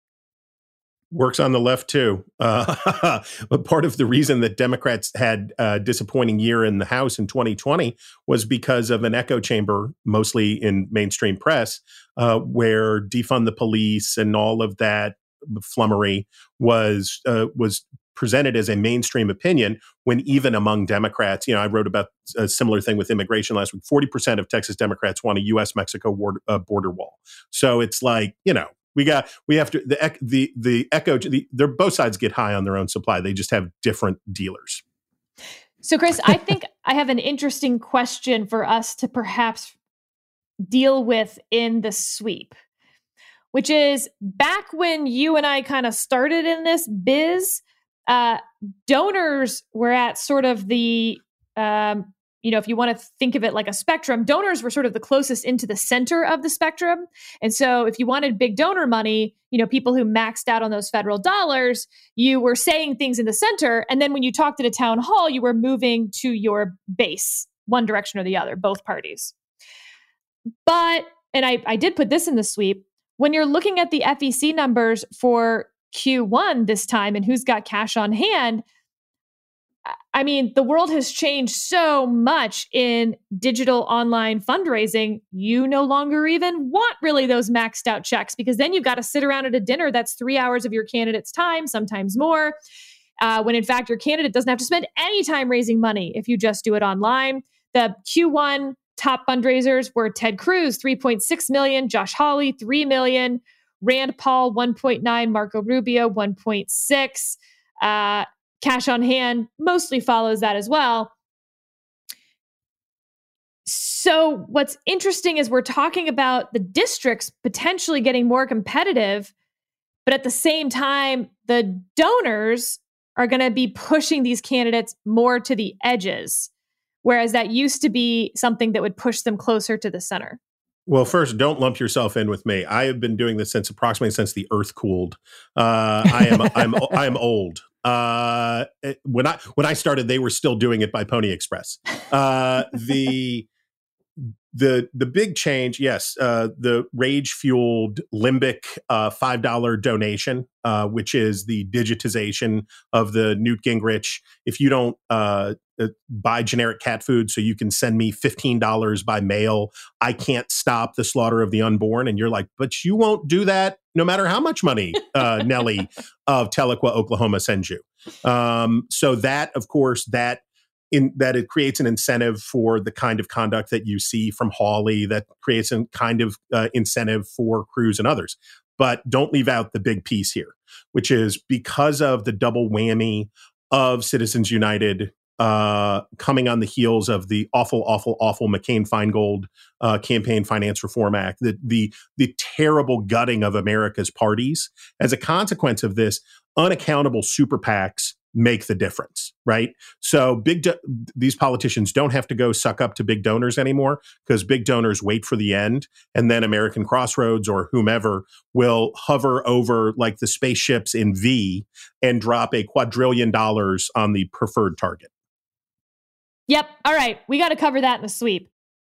Works on the left too. But part of the reason that Democrats had a disappointing year in the House in 2020 was because of an echo chamber, mostly in mainstream press, where defund the police and all of that flummery was presented as a mainstream opinion, when even among Democrats, I wrote about a similar thing with immigration last week. 40% of Texas Democrats want a U.S.-Mexico border wall. So it's like, we have to the echo. They're both sides get high on their own supply. They just have different dealers. So, Chris, I think I have an interesting question for us to perhaps deal with in the sweep, which is back when you and I kind of started in this biz, donors were at sort of the, if you want to think of it like a spectrum, donors were sort of the closest into the center of the spectrum. And so if you wanted big donor money, people who maxed out on those federal dollars, you were saying things in the center. And then when you talked at a town hall, you were moving to your base, one direction or the other, both parties. But, and I did put this in the sweep, when you're looking at the FEC numbers for Q1 this time and who's got cash on hand, I mean, the world has changed so much in digital online fundraising. You no longer even want really those maxed out checks, because then you've got to sit around at a dinner that's 3 hours of your candidate's time, sometimes more, when in fact your candidate doesn't have to spend any time raising money if you just do it online. The Q1 top fundraisers were Ted Cruz, 3.6 million, Josh Hawley, 3 million, Rand Paul, 1.9, Marco Rubio, 1.6. Cash on hand mostly follows that as well. So what's interesting is we're talking about the districts potentially getting more competitive, but at the same time, the donors are going to be pushing these candidates more to the edges, whereas that used to be something that would push them closer to the center. Well, first, don't lump yourself in with me. I have been doing this approximately since the Earth cooled. I am old. When I started, they were still doing it by Pony Express. The big change, yes, the rage-fueled Limbic $5 donation, which is the digitization of the Newt Gingrich. If you don't buy generic cat food so you can send me $15 by mail, I can't stop the slaughter of the unborn. And you're like, but you won't do that no matter how much money Nellie of Tahlequah, Oklahoma sends you. So that, of course, that it creates an incentive for the kind of conduct that you see from Hawley, that creates a kind of incentive for Cruz and others. But don't leave out the big piece here, which is because of the double whammy of Citizens United coming on the heels of the awful McCain-Feingold Campaign Finance Reform Act, the terrible gutting of America's parties. As a consequence of this, unaccountable super PACs make the difference, right? So these politicians don't have to go suck up to big donors anymore, because big donors wait for the end, and then American Crossroads or whomever will hover over like the spaceships in V and drop $1 quadrillion on the preferred target. Yep. All right. We got to cover that in the sweep.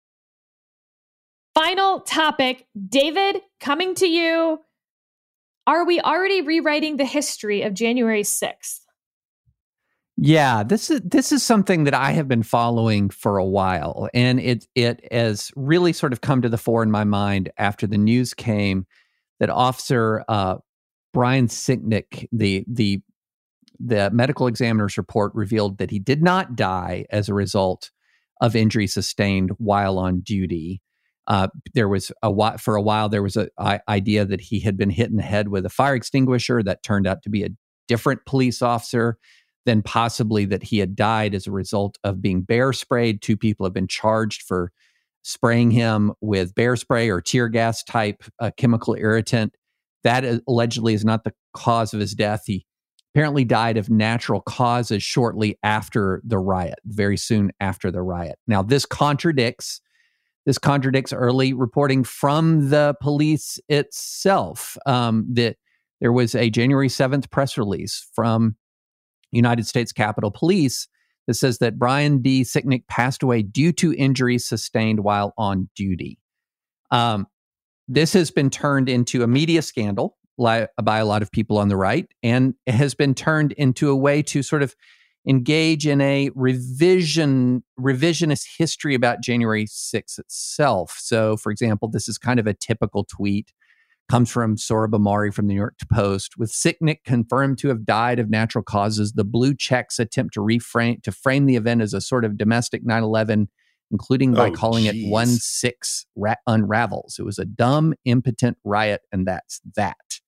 Final topic. David, coming to you. Are we already rewriting the history of January 6th? Yeah, this is something that I have been following for a while, and it has really sort of come to the fore in my mind after the news came that Officer Brian Sicknick, the medical examiner's report revealed that he did not die as a result of injury sustained while on duty. There was for a while there was an idea that he had been hit in the head with a fire extinguisher that turned out to be a different police officer. Then possibly that he had died as a result of being bear sprayed. 2 people have been charged for spraying him with bear spray or tear gas type chemical irritant. That allegedly is not the cause of his death. He apparently died of natural causes shortly after the riot, very soon after the riot. Now, this contradicts early reporting from the police itself. That there was a January 7th press release from United States Capitol Police that says that Brian D. Sicknick passed away due to injuries sustained while on duty. This has been turned into a media scandal by a lot of people on the right, and it has been turned into a way to sort of engage in a revisionist history about January 6th itself. So, for example, this is kind of a typical tweet. Comes from Sohrab Ahmari from the New York Post. With Sicknick confirmed to have died of natural causes, the Blue Checks attempt to frame the event as a sort of domestic 9/11, including by calling it 1/6 unravels. It was a dumb, impotent riot, and that's that.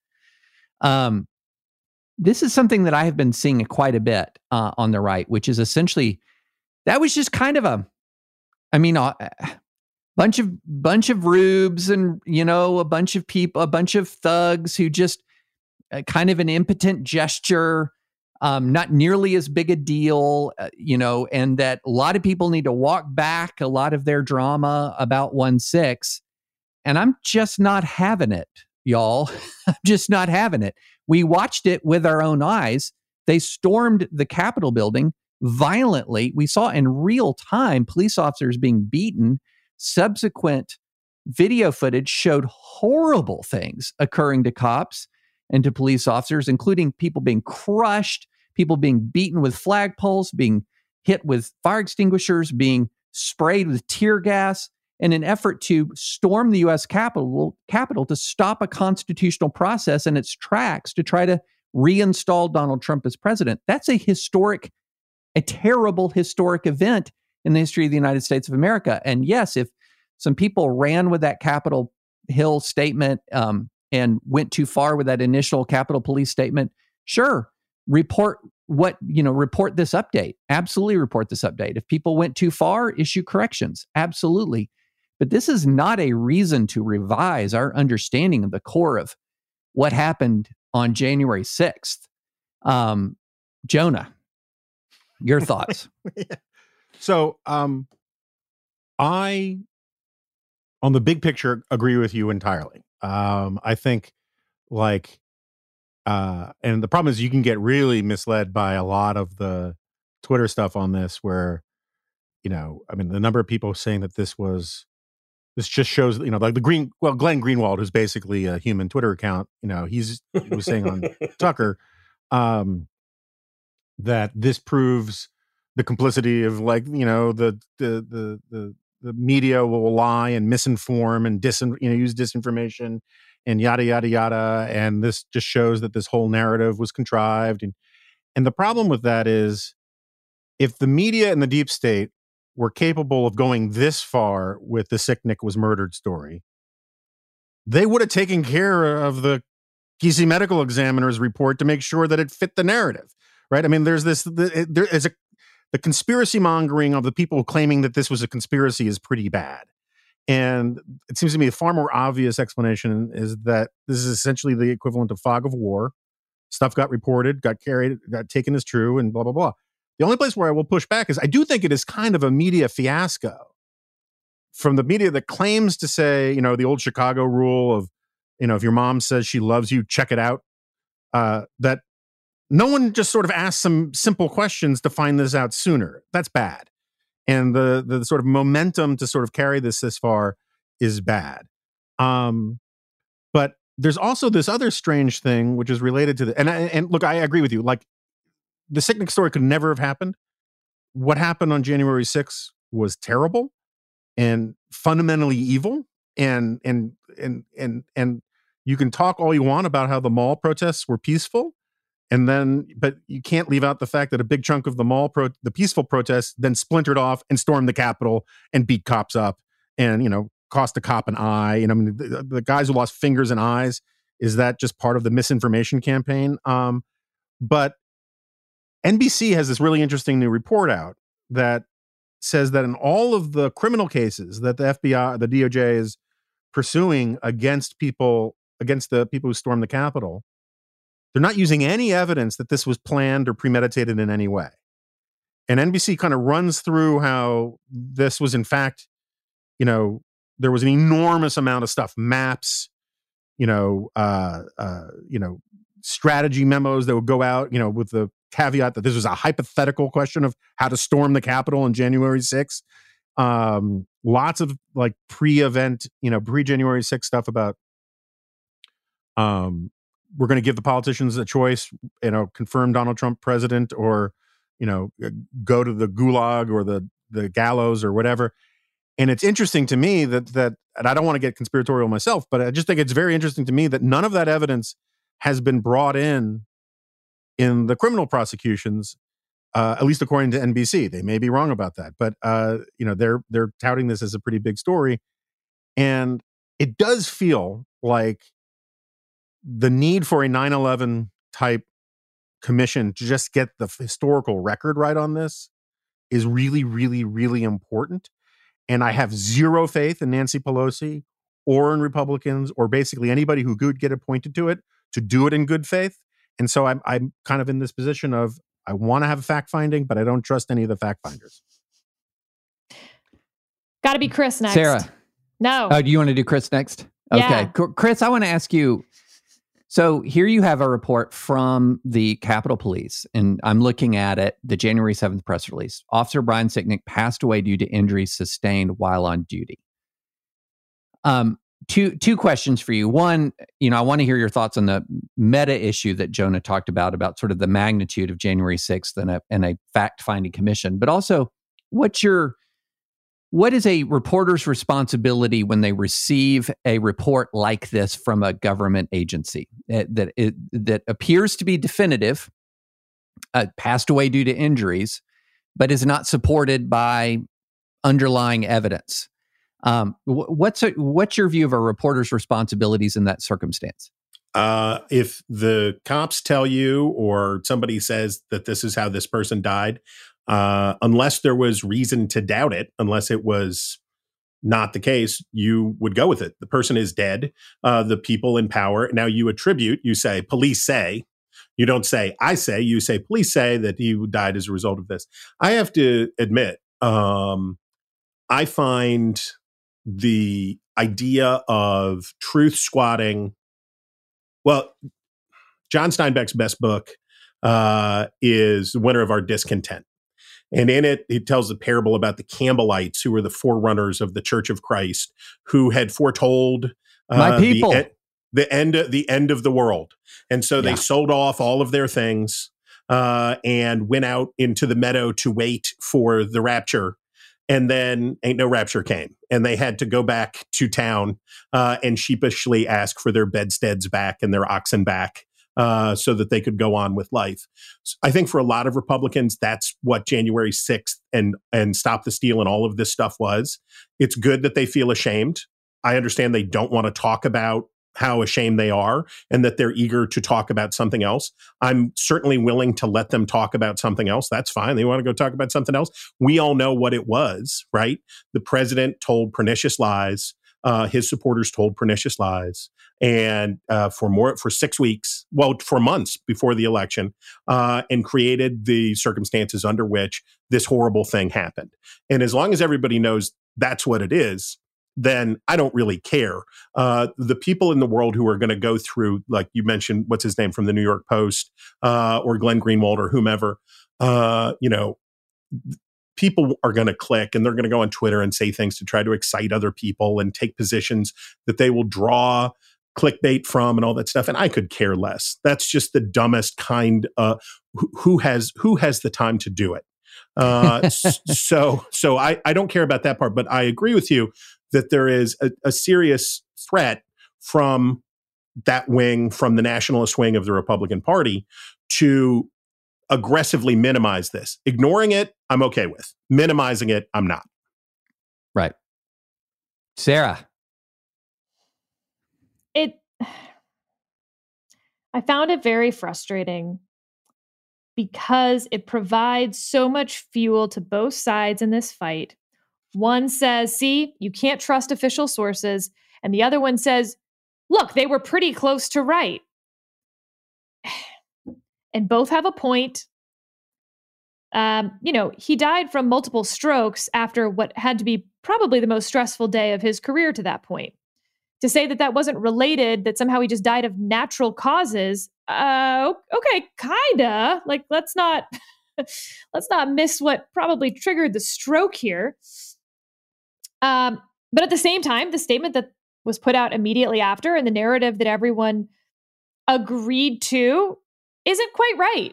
This is something that I have been seeing quite a bit on the right, which is essentially that was just kind of a bunch of rubes and, a bunch of people, a bunch of thugs who just kind of an impotent gesture, not nearly as big a deal, and that a lot of people need to walk back a lot of their drama about 1/6. And I'm just not having it, y'all. I'm just not having it. We watched it with our own eyes. They stormed the Capitol building violently. We saw in real time police officers being beaten. Subsequent video footage showed horrible things occurring to cops and to police officers, including people being crushed, people being beaten with flagpoles, being hit with fire extinguishers, being sprayed with tear gas in an effort to storm the U.S. Capitol to stop a constitutional process in its tracks to try to reinstall Donald Trump as president. That's a terrible historic event in the history of the United States of America. And yes, if some people ran with that Capitol Hill statement and went too far with that initial Capitol Police statement, sure, report this update. Absolutely report this update. If people went too far, issue corrections. Absolutely. But this is not a reason to revise our understanding of the core of what happened on January 6th. Jonah, your thoughts? Yeah. So, I, on the big picture, agree with you entirely. I think, and the problem is you can get really misled by a lot of the Twitter stuff on this, where, the number of people saying that this just shows, like Glenn Greenwald, who's basically a human Twitter account, he was saying on Tucker, that this proves the complicity of the media will lie and misinform and use disinformation and yada yada yada, and this just shows that this whole narrative was contrived. And the problem with that is, if the media and the deep state were capable of going this far with the Sicknick was murdered story, they would have taken care of the Giese Medical Examiner's report to make sure that it fit the narrative, right? There's the conspiracy mongering of the people claiming that this was a conspiracy is pretty bad. And it seems to me a far more obvious explanation is that this is essentially the equivalent of fog of war. Stuff got reported, got taken as true, and blah, blah, blah. The only place where I will push back is I do think it is kind of a media fiasco from the media that claims to say, the old Chicago rule of, if your mom says she loves you, check it out. That no one just sort of asked some simple questions to find this out sooner. That's bad. And the sort of momentum to sort of carry this far is bad. But there's also this other strange thing, which is related to and look, I agree with you. Like, the Sicknick story could never have happened. What happened on January 6th was terrible and fundamentally evil. And you can talk all you want about how the mall protests were peaceful. And then, but you can't leave out the fact that a big chunk of the peaceful protests then splintered off and stormed the Capitol and beat cops up and, cost a cop an eye. And I mean, the guys who lost fingers and eyes, is that just part of the misinformation campaign? But NBC has this really interesting new report out that says that in all of the criminal cases that the FBI, the DOJ is pursuing against the people who stormed the Capitol, they're not using any evidence that this was planned or premeditated in any way. And NBC kind of runs through how this was, in fact, there was an enormous amount of stuff, maps, strategy memos that would go out, with the caveat that this was a hypothetical question of how to storm the Capitol on January 6th. Lots of like pre-event, pre-January 6th stuff about, we're going to give the politicians a choice, confirm Donald Trump president or, go to the gulag or the gallows or whatever. And it's interesting to me that, and I don't want to get conspiratorial myself, but I just think it's very interesting to me that none of that evidence has been brought in the criminal prosecutions, at least according to NBC. They may be wrong about that, but they're touting this as a pretty big story, and it does feel like the need for a 9/11 type commission to just get the historical record right on this is really, really, really important. And I have zero faith in Nancy Pelosi or in Republicans or basically anybody who could get appointed to it to do it in good faith. And so I'm kind of in this position of I want to have a fact finding, but I don't trust any of the fact finders. Got to be Chris next. Sarah. No. Oh, do you want to do Chris next? Yeah. Okay. Chris, I want to ask you. So here you have a report from the Capitol Police, and I'm looking at it, the January 7th press release. Officer Brian Sicknick passed away due to injuries sustained while on duty. Two questions for you. One, I want to hear your thoughts on the meta issue that Jonah talked about sort of the magnitude of January 6th and a fact-finding commission. But also, what is a reporter's responsibility when they receive a report like this from a government agency that appears to be definitive, passed away due to injuries, but is not supported by underlying evidence? What's your view of a reporter's responsibilities in that circumstance? If the cops tell you or somebody says that this is how this person died, unless there was reason to doubt it, unless it was not the case, you would go with it. The person is dead. The people in power. Now you say, police say. You don't say, I say. You say, police say that he died as a result of this. I have to admit, I find the idea of truth squatting. Well, John Steinbeck's best book is The Winter of Our Discontent. And in it, he tells the parable about the Campbellites, who were the forerunners of the Church of Christ, who had foretold my people the end of the world. And so they sold off all of their things and went out into the meadow to wait for the rapture. And then ain't no rapture came. And they had to go back to town and sheepishly ask for their bedsteads back and their oxen back. So that they could go on with life. So I think for a lot of Republicans, that's what January 6th and Stop the Steal and all of this stuff was. It's good that they feel ashamed. I understand they don't want to talk about how ashamed they are and that they're eager to talk about something else. I'm certainly willing to let them talk about something else. That's fine. They want to go talk about something else. We all know what it was, right? The president told pernicious lies. His supporters told pernicious lies. And for 6 weeks, for months before the election, and created the circumstances under which this horrible thing happened. And as long as everybody knows that's what it is, then I don't really care. The people in the world who are going to go through, like you mentioned, what's his name from the New York Post, or Glenn Greenwald or whomever, people are going to click and they're going to go on Twitter and say things to try to excite other people and take positions that they will draw clickbait from and all that stuff. And I could care less. That's just the dumbest kind. Who has the time to do it? So I don't care about that part, but I agree with you that there is a serious threat from that wing, from the nationalist wing of the Republican Party, to aggressively minimize this. Ignoring it, I'm okay with. Minimizing it, I'm not. Right. Sarah. I found it very frustrating because it provides so much fuel to both sides in this fight. One says, see, you can't trust official sources. And the other one says, look, they were pretty close to right. And both have a point. He died from multiple strokes after what had to be probably the most stressful day of his career to that point. To say that that wasn't related, that somehow he just died of natural causes, okay, kinda. Like, let's not miss what probably triggered the stroke here. But at the same time, the statement that was put out immediately after and the narrative that everyone agreed to isn't quite right.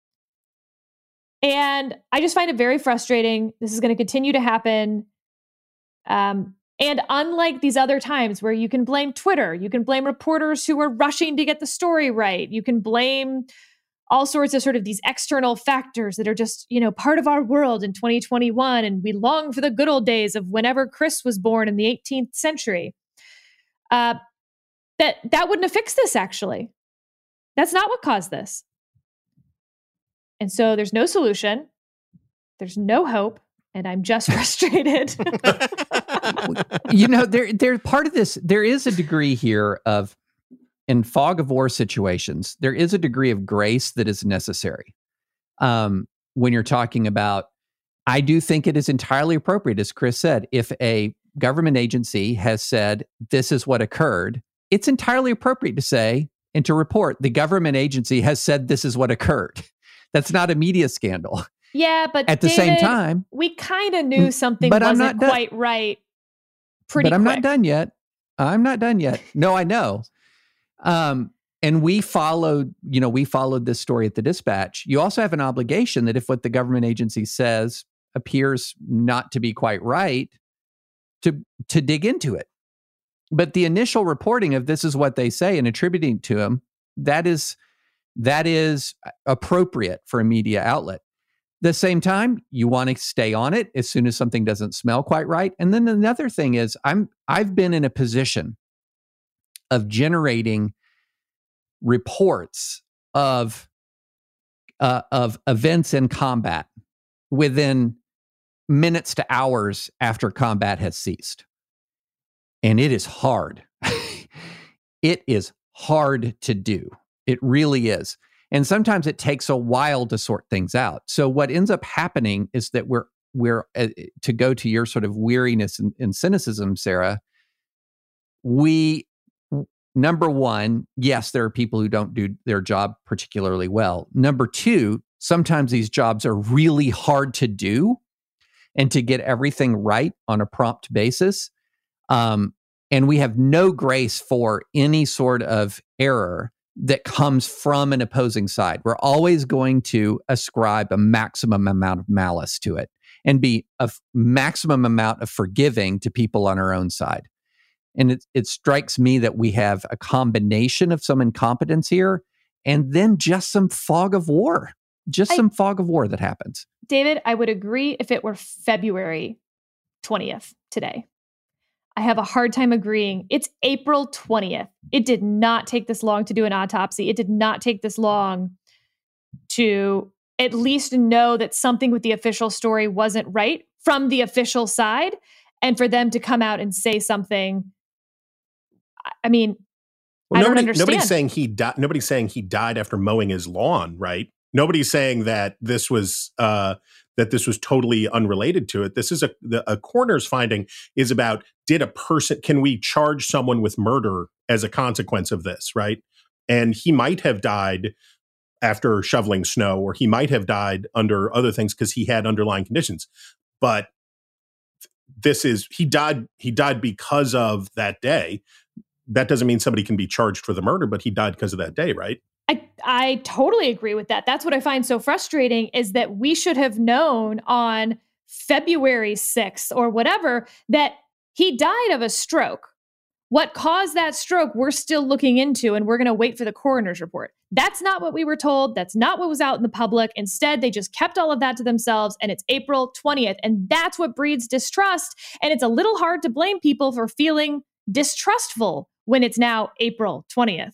And I just find it very frustrating. This is going to continue to happen. And unlike these other times where you can blame Twitter, you can blame reporters who are rushing to get the story right, you can blame all sorts of sort of these external factors that are just, part of our world in 2021. And we long for the good old days of whenever Chris was born in the 18th century. That wouldn't have fixed this, actually. That's not what caused this. And so there's no solution. There's no hope. And I'm just frustrated. There part of this, there is a degree here of, in fog of war situations, there is a degree of grace that is necessary. When you're talking about, I do think it is entirely appropriate, as Chris said, if a government agency has said, this is what occurred, it's entirely appropriate to say and to report, the government agency has said this is what occurred. That's not a media scandal. Yeah, but at the same time, we kind of knew something wasn't quite right pretty quick. I'm not done yet. No, I know. And we followed this story at the Dispatch. You also have an obligation that if what the government agency says appears not to be quite right, to dig into it. But the initial reporting of this is what they say and attributing to them, that is appropriate for a media outlet. The same time, you want to stay on it as soon as something doesn't smell quite right. And then another thing is, I've been in a position of generating reports of events in combat within minutes to hours after combat has ceased, and it is hard. It is hard to do. It really is. And sometimes it takes a while to sort things out. So what ends up happening is that we're to go to your sort of weariness and cynicism, Sarah, number one, yes, there are people who don't do their job particularly well. Number two, sometimes these jobs are really hard to do and to get everything right on a prompt basis. And we have no grace for any sort of error that comes from an opposing side. We're always going to ascribe a maximum amount of malice to it and be a maximum amount of forgiving to people on our own side. And it strikes me that we have a combination of some incompetence here and then just some fog of war, that happens. David, I would agree if it were February 20th today. I have a hard time agreeing. It's April 20th. It did not take this long to do an autopsy. It did not take this long to at least know that something with the official story wasn't right from the official side. And for them to come out and say something, I mean, I don't understand. Nobody's saying he died after mowing his lawn, right? Nobody's saying that this was totally unrelated to it. This is a coroner's finding is about, can we charge someone with murder as a consequence of this, right? And he might have died after shoveling snow, or he might have died under other things because he had underlying conditions. But he died because of that day. That doesn't mean somebody can be charged for the murder, but he died because of that day, right? I totally agree with that. That's what I find so frustrating, is that we should have known on February 6th or whatever that he died of a stroke. what caused that stroke, we're still looking into, and we're going to wait for the coroner's report. That's not what we were told. That's not what was out in the public. Instead, they just kept all of that to themselves, and it's April 20th. And that's what breeds distrust. And it's a little hard to blame people for feeling distrustful when it's now April 20th.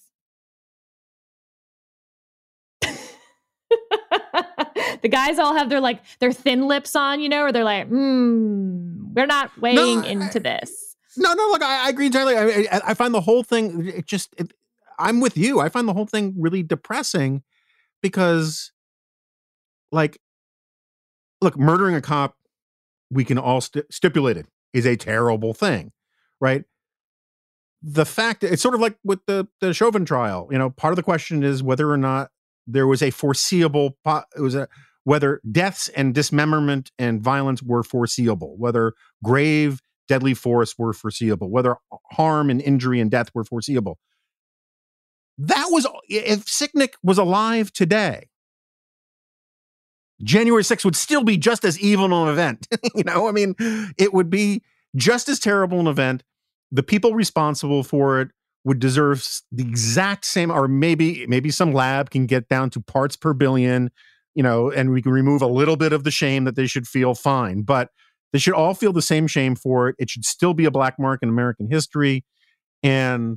The guys all have their thin lips on, or they're like, we're not weighing into this. No, look, I agree entirely. I find the whole thing, I'm with you. I find the whole thing really depressing because, look, murdering a cop, we can all stipulate it, is a terrible thing, right? The fact that it's sort of like with the Chauvin trial, part of the question is whether or not there was a foreseeable, whether deaths and dismemberment and violence were foreseeable, whether grave, deadly force were foreseeable, whether harm and injury and death were foreseeable. That was, if Sicknick was alive today, January 6th would still be just as evil an event. It would be just as terrible an event. The people responsible for it would deserve the exact same, or maybe some lab can get down to parts per billion, and we can remove a little bit of the shame that they should feel, fine. But they should all feel the same shame for it. It should still be a black mark in American history. And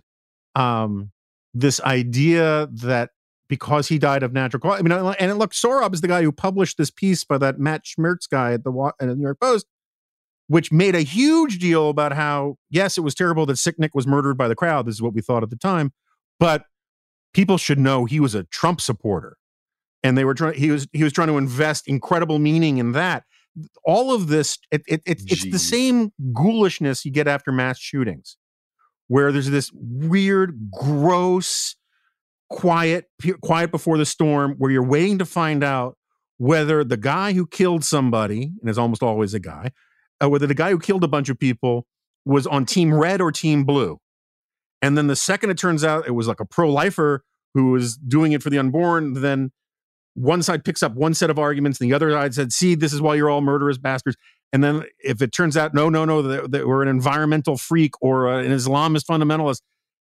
this idea that because he died of natural causes, and look, Sohrab is the guy who published this piece by that Matt Schmertz guy at the New York Post, which made a huge deal about how, yes, it was terrible that Sicknick was murdered by the crowd. This is what we thought at the time. But people should know he was a Trump supporter. And he was trying to invest incredible meaning in that. All of this, it's the same ghoulishness you get after mass shootings, where there's this weird, gross, quiet before the storm, where you're waiting to find out whether the guy who killed somebody, and it's almost always a guy, whether the guy who killed a bunch of people was on team red or team blue. And then the second it turns out it was like a pro-lifer who was doing it for the unborn, then one side picks up one set of arguments, and the other side said, see, this is why you're all murderous bastards. And then if it turns out, no, that we're an environmental freak or an Islamist fundamentalist,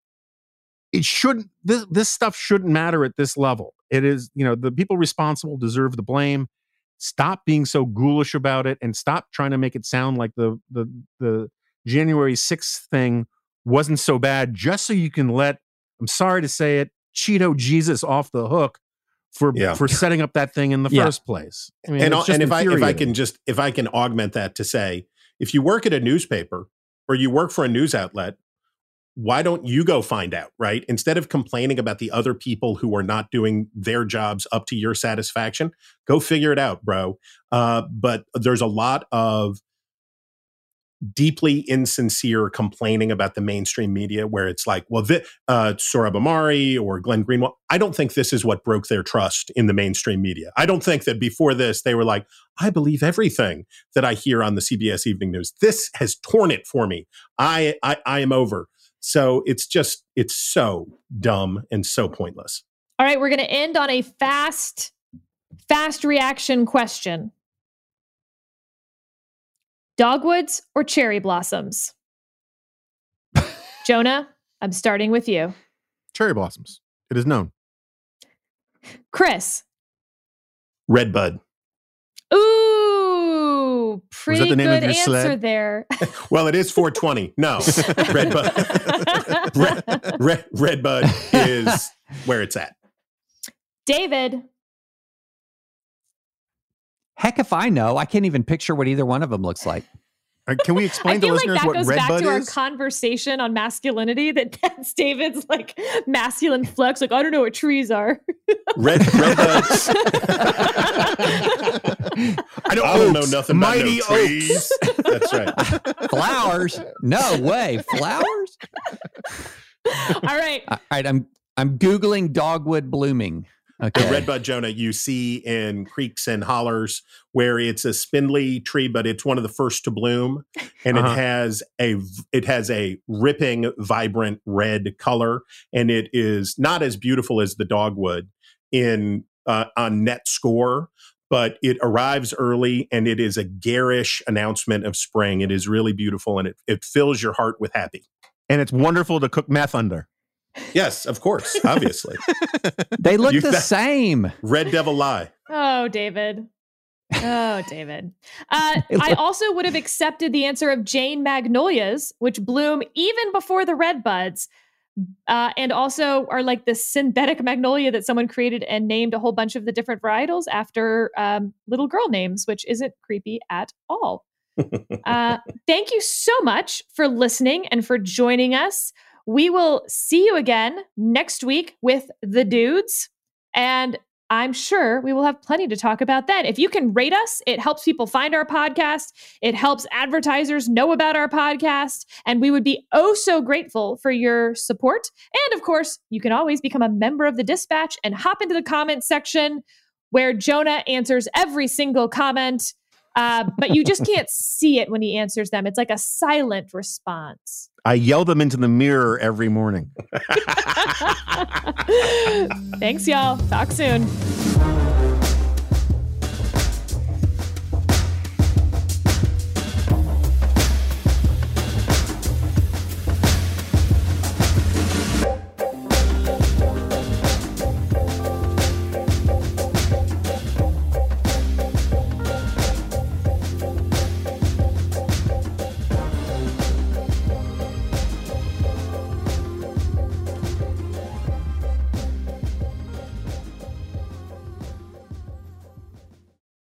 this stuff shouldn't matter at this level. It is, the people responsible deserve the blame. Stop being so ghoulish about it and stop trying to make it sound like the January 6th thing wasn't so bad, just so you can let, I'm sorry to say it, Cheeto Jesus off the hook for setting up that thing in the first place. If I can augment that to say, if you work at a newspaper or you work for a news outlet, why don't you go find out, right? Instead of complaining about the other people who are not doing their jobs up to your satisfaction, go figure it out, bro. But there's a lot of deeply insincere complaining about the mainstream media where it's like, well, Sohrab Ahmari or Glenn Greenwald, I don't think this is what broke their trust in the mainstream media. I don't think that before this, they were like, I believe everything that I hear on the CBS Evening News. This has torn it for me. I am over. So it's so dumb and so pointless. All right, we're going to end on a fast reaction question. Dogwoods or cherry blossoms? Jonah, I'm starting with you. Cherry blossoms. It is known. Chris. Redbud. Ooh, pretty the name good of your answer sled? there. Well, it is 420. No, Redbud is where it's at. David. Heck if I know. I can't even picture what either one of them looks like. Can we explain to listeners what Redbud is? I feel like that goes back to our conversation on masculinity, that's David's like masculine flex. Like, I don't know what trees are. Redbuds. I don't know nothing about no trees. That's right. Flowers? No way. Flowers? All right. All right. I'm Googling dogwood blooming. Okay. The redbud, Jonah, you see in creeks and hollers where it's a spindly tree, but it's one of the first to bloom, and it has a ripping, vibrant red color, and it is not as beautiful as the dogwood on net score, but it arrives early, and it is a garish announcement of spring. It is really beautiful, and it fills your heart with happy. And it's wonderful to cook meth under. Yes, of course, obviously. They look the same. Red Devil lie. Oh, David. Oh, David. I also would have accepted the answer of Jane Magnolias, which bloom even before the red buds, and also are like this synthetic magnolia that someone created and named a whole bunch of the different varietals after little girl names, which isn't creepy at all. Thank you so much for listening and for joining us. We will see you again next week with the dudes, and I'm sure we will have plenty to talk about then. If you can rate us, it helps people find our podcast. It helps advertisers know about our podcast, and we would be oh so grateful for your support. And of course, you can always become a member of the Dispatch and hop into the comments section where Jonah answers every single comment. But you just can't see it when he answers them. It's like a silent response. I yell them into the mirror every morning. Thanks, y'all. Talk soon.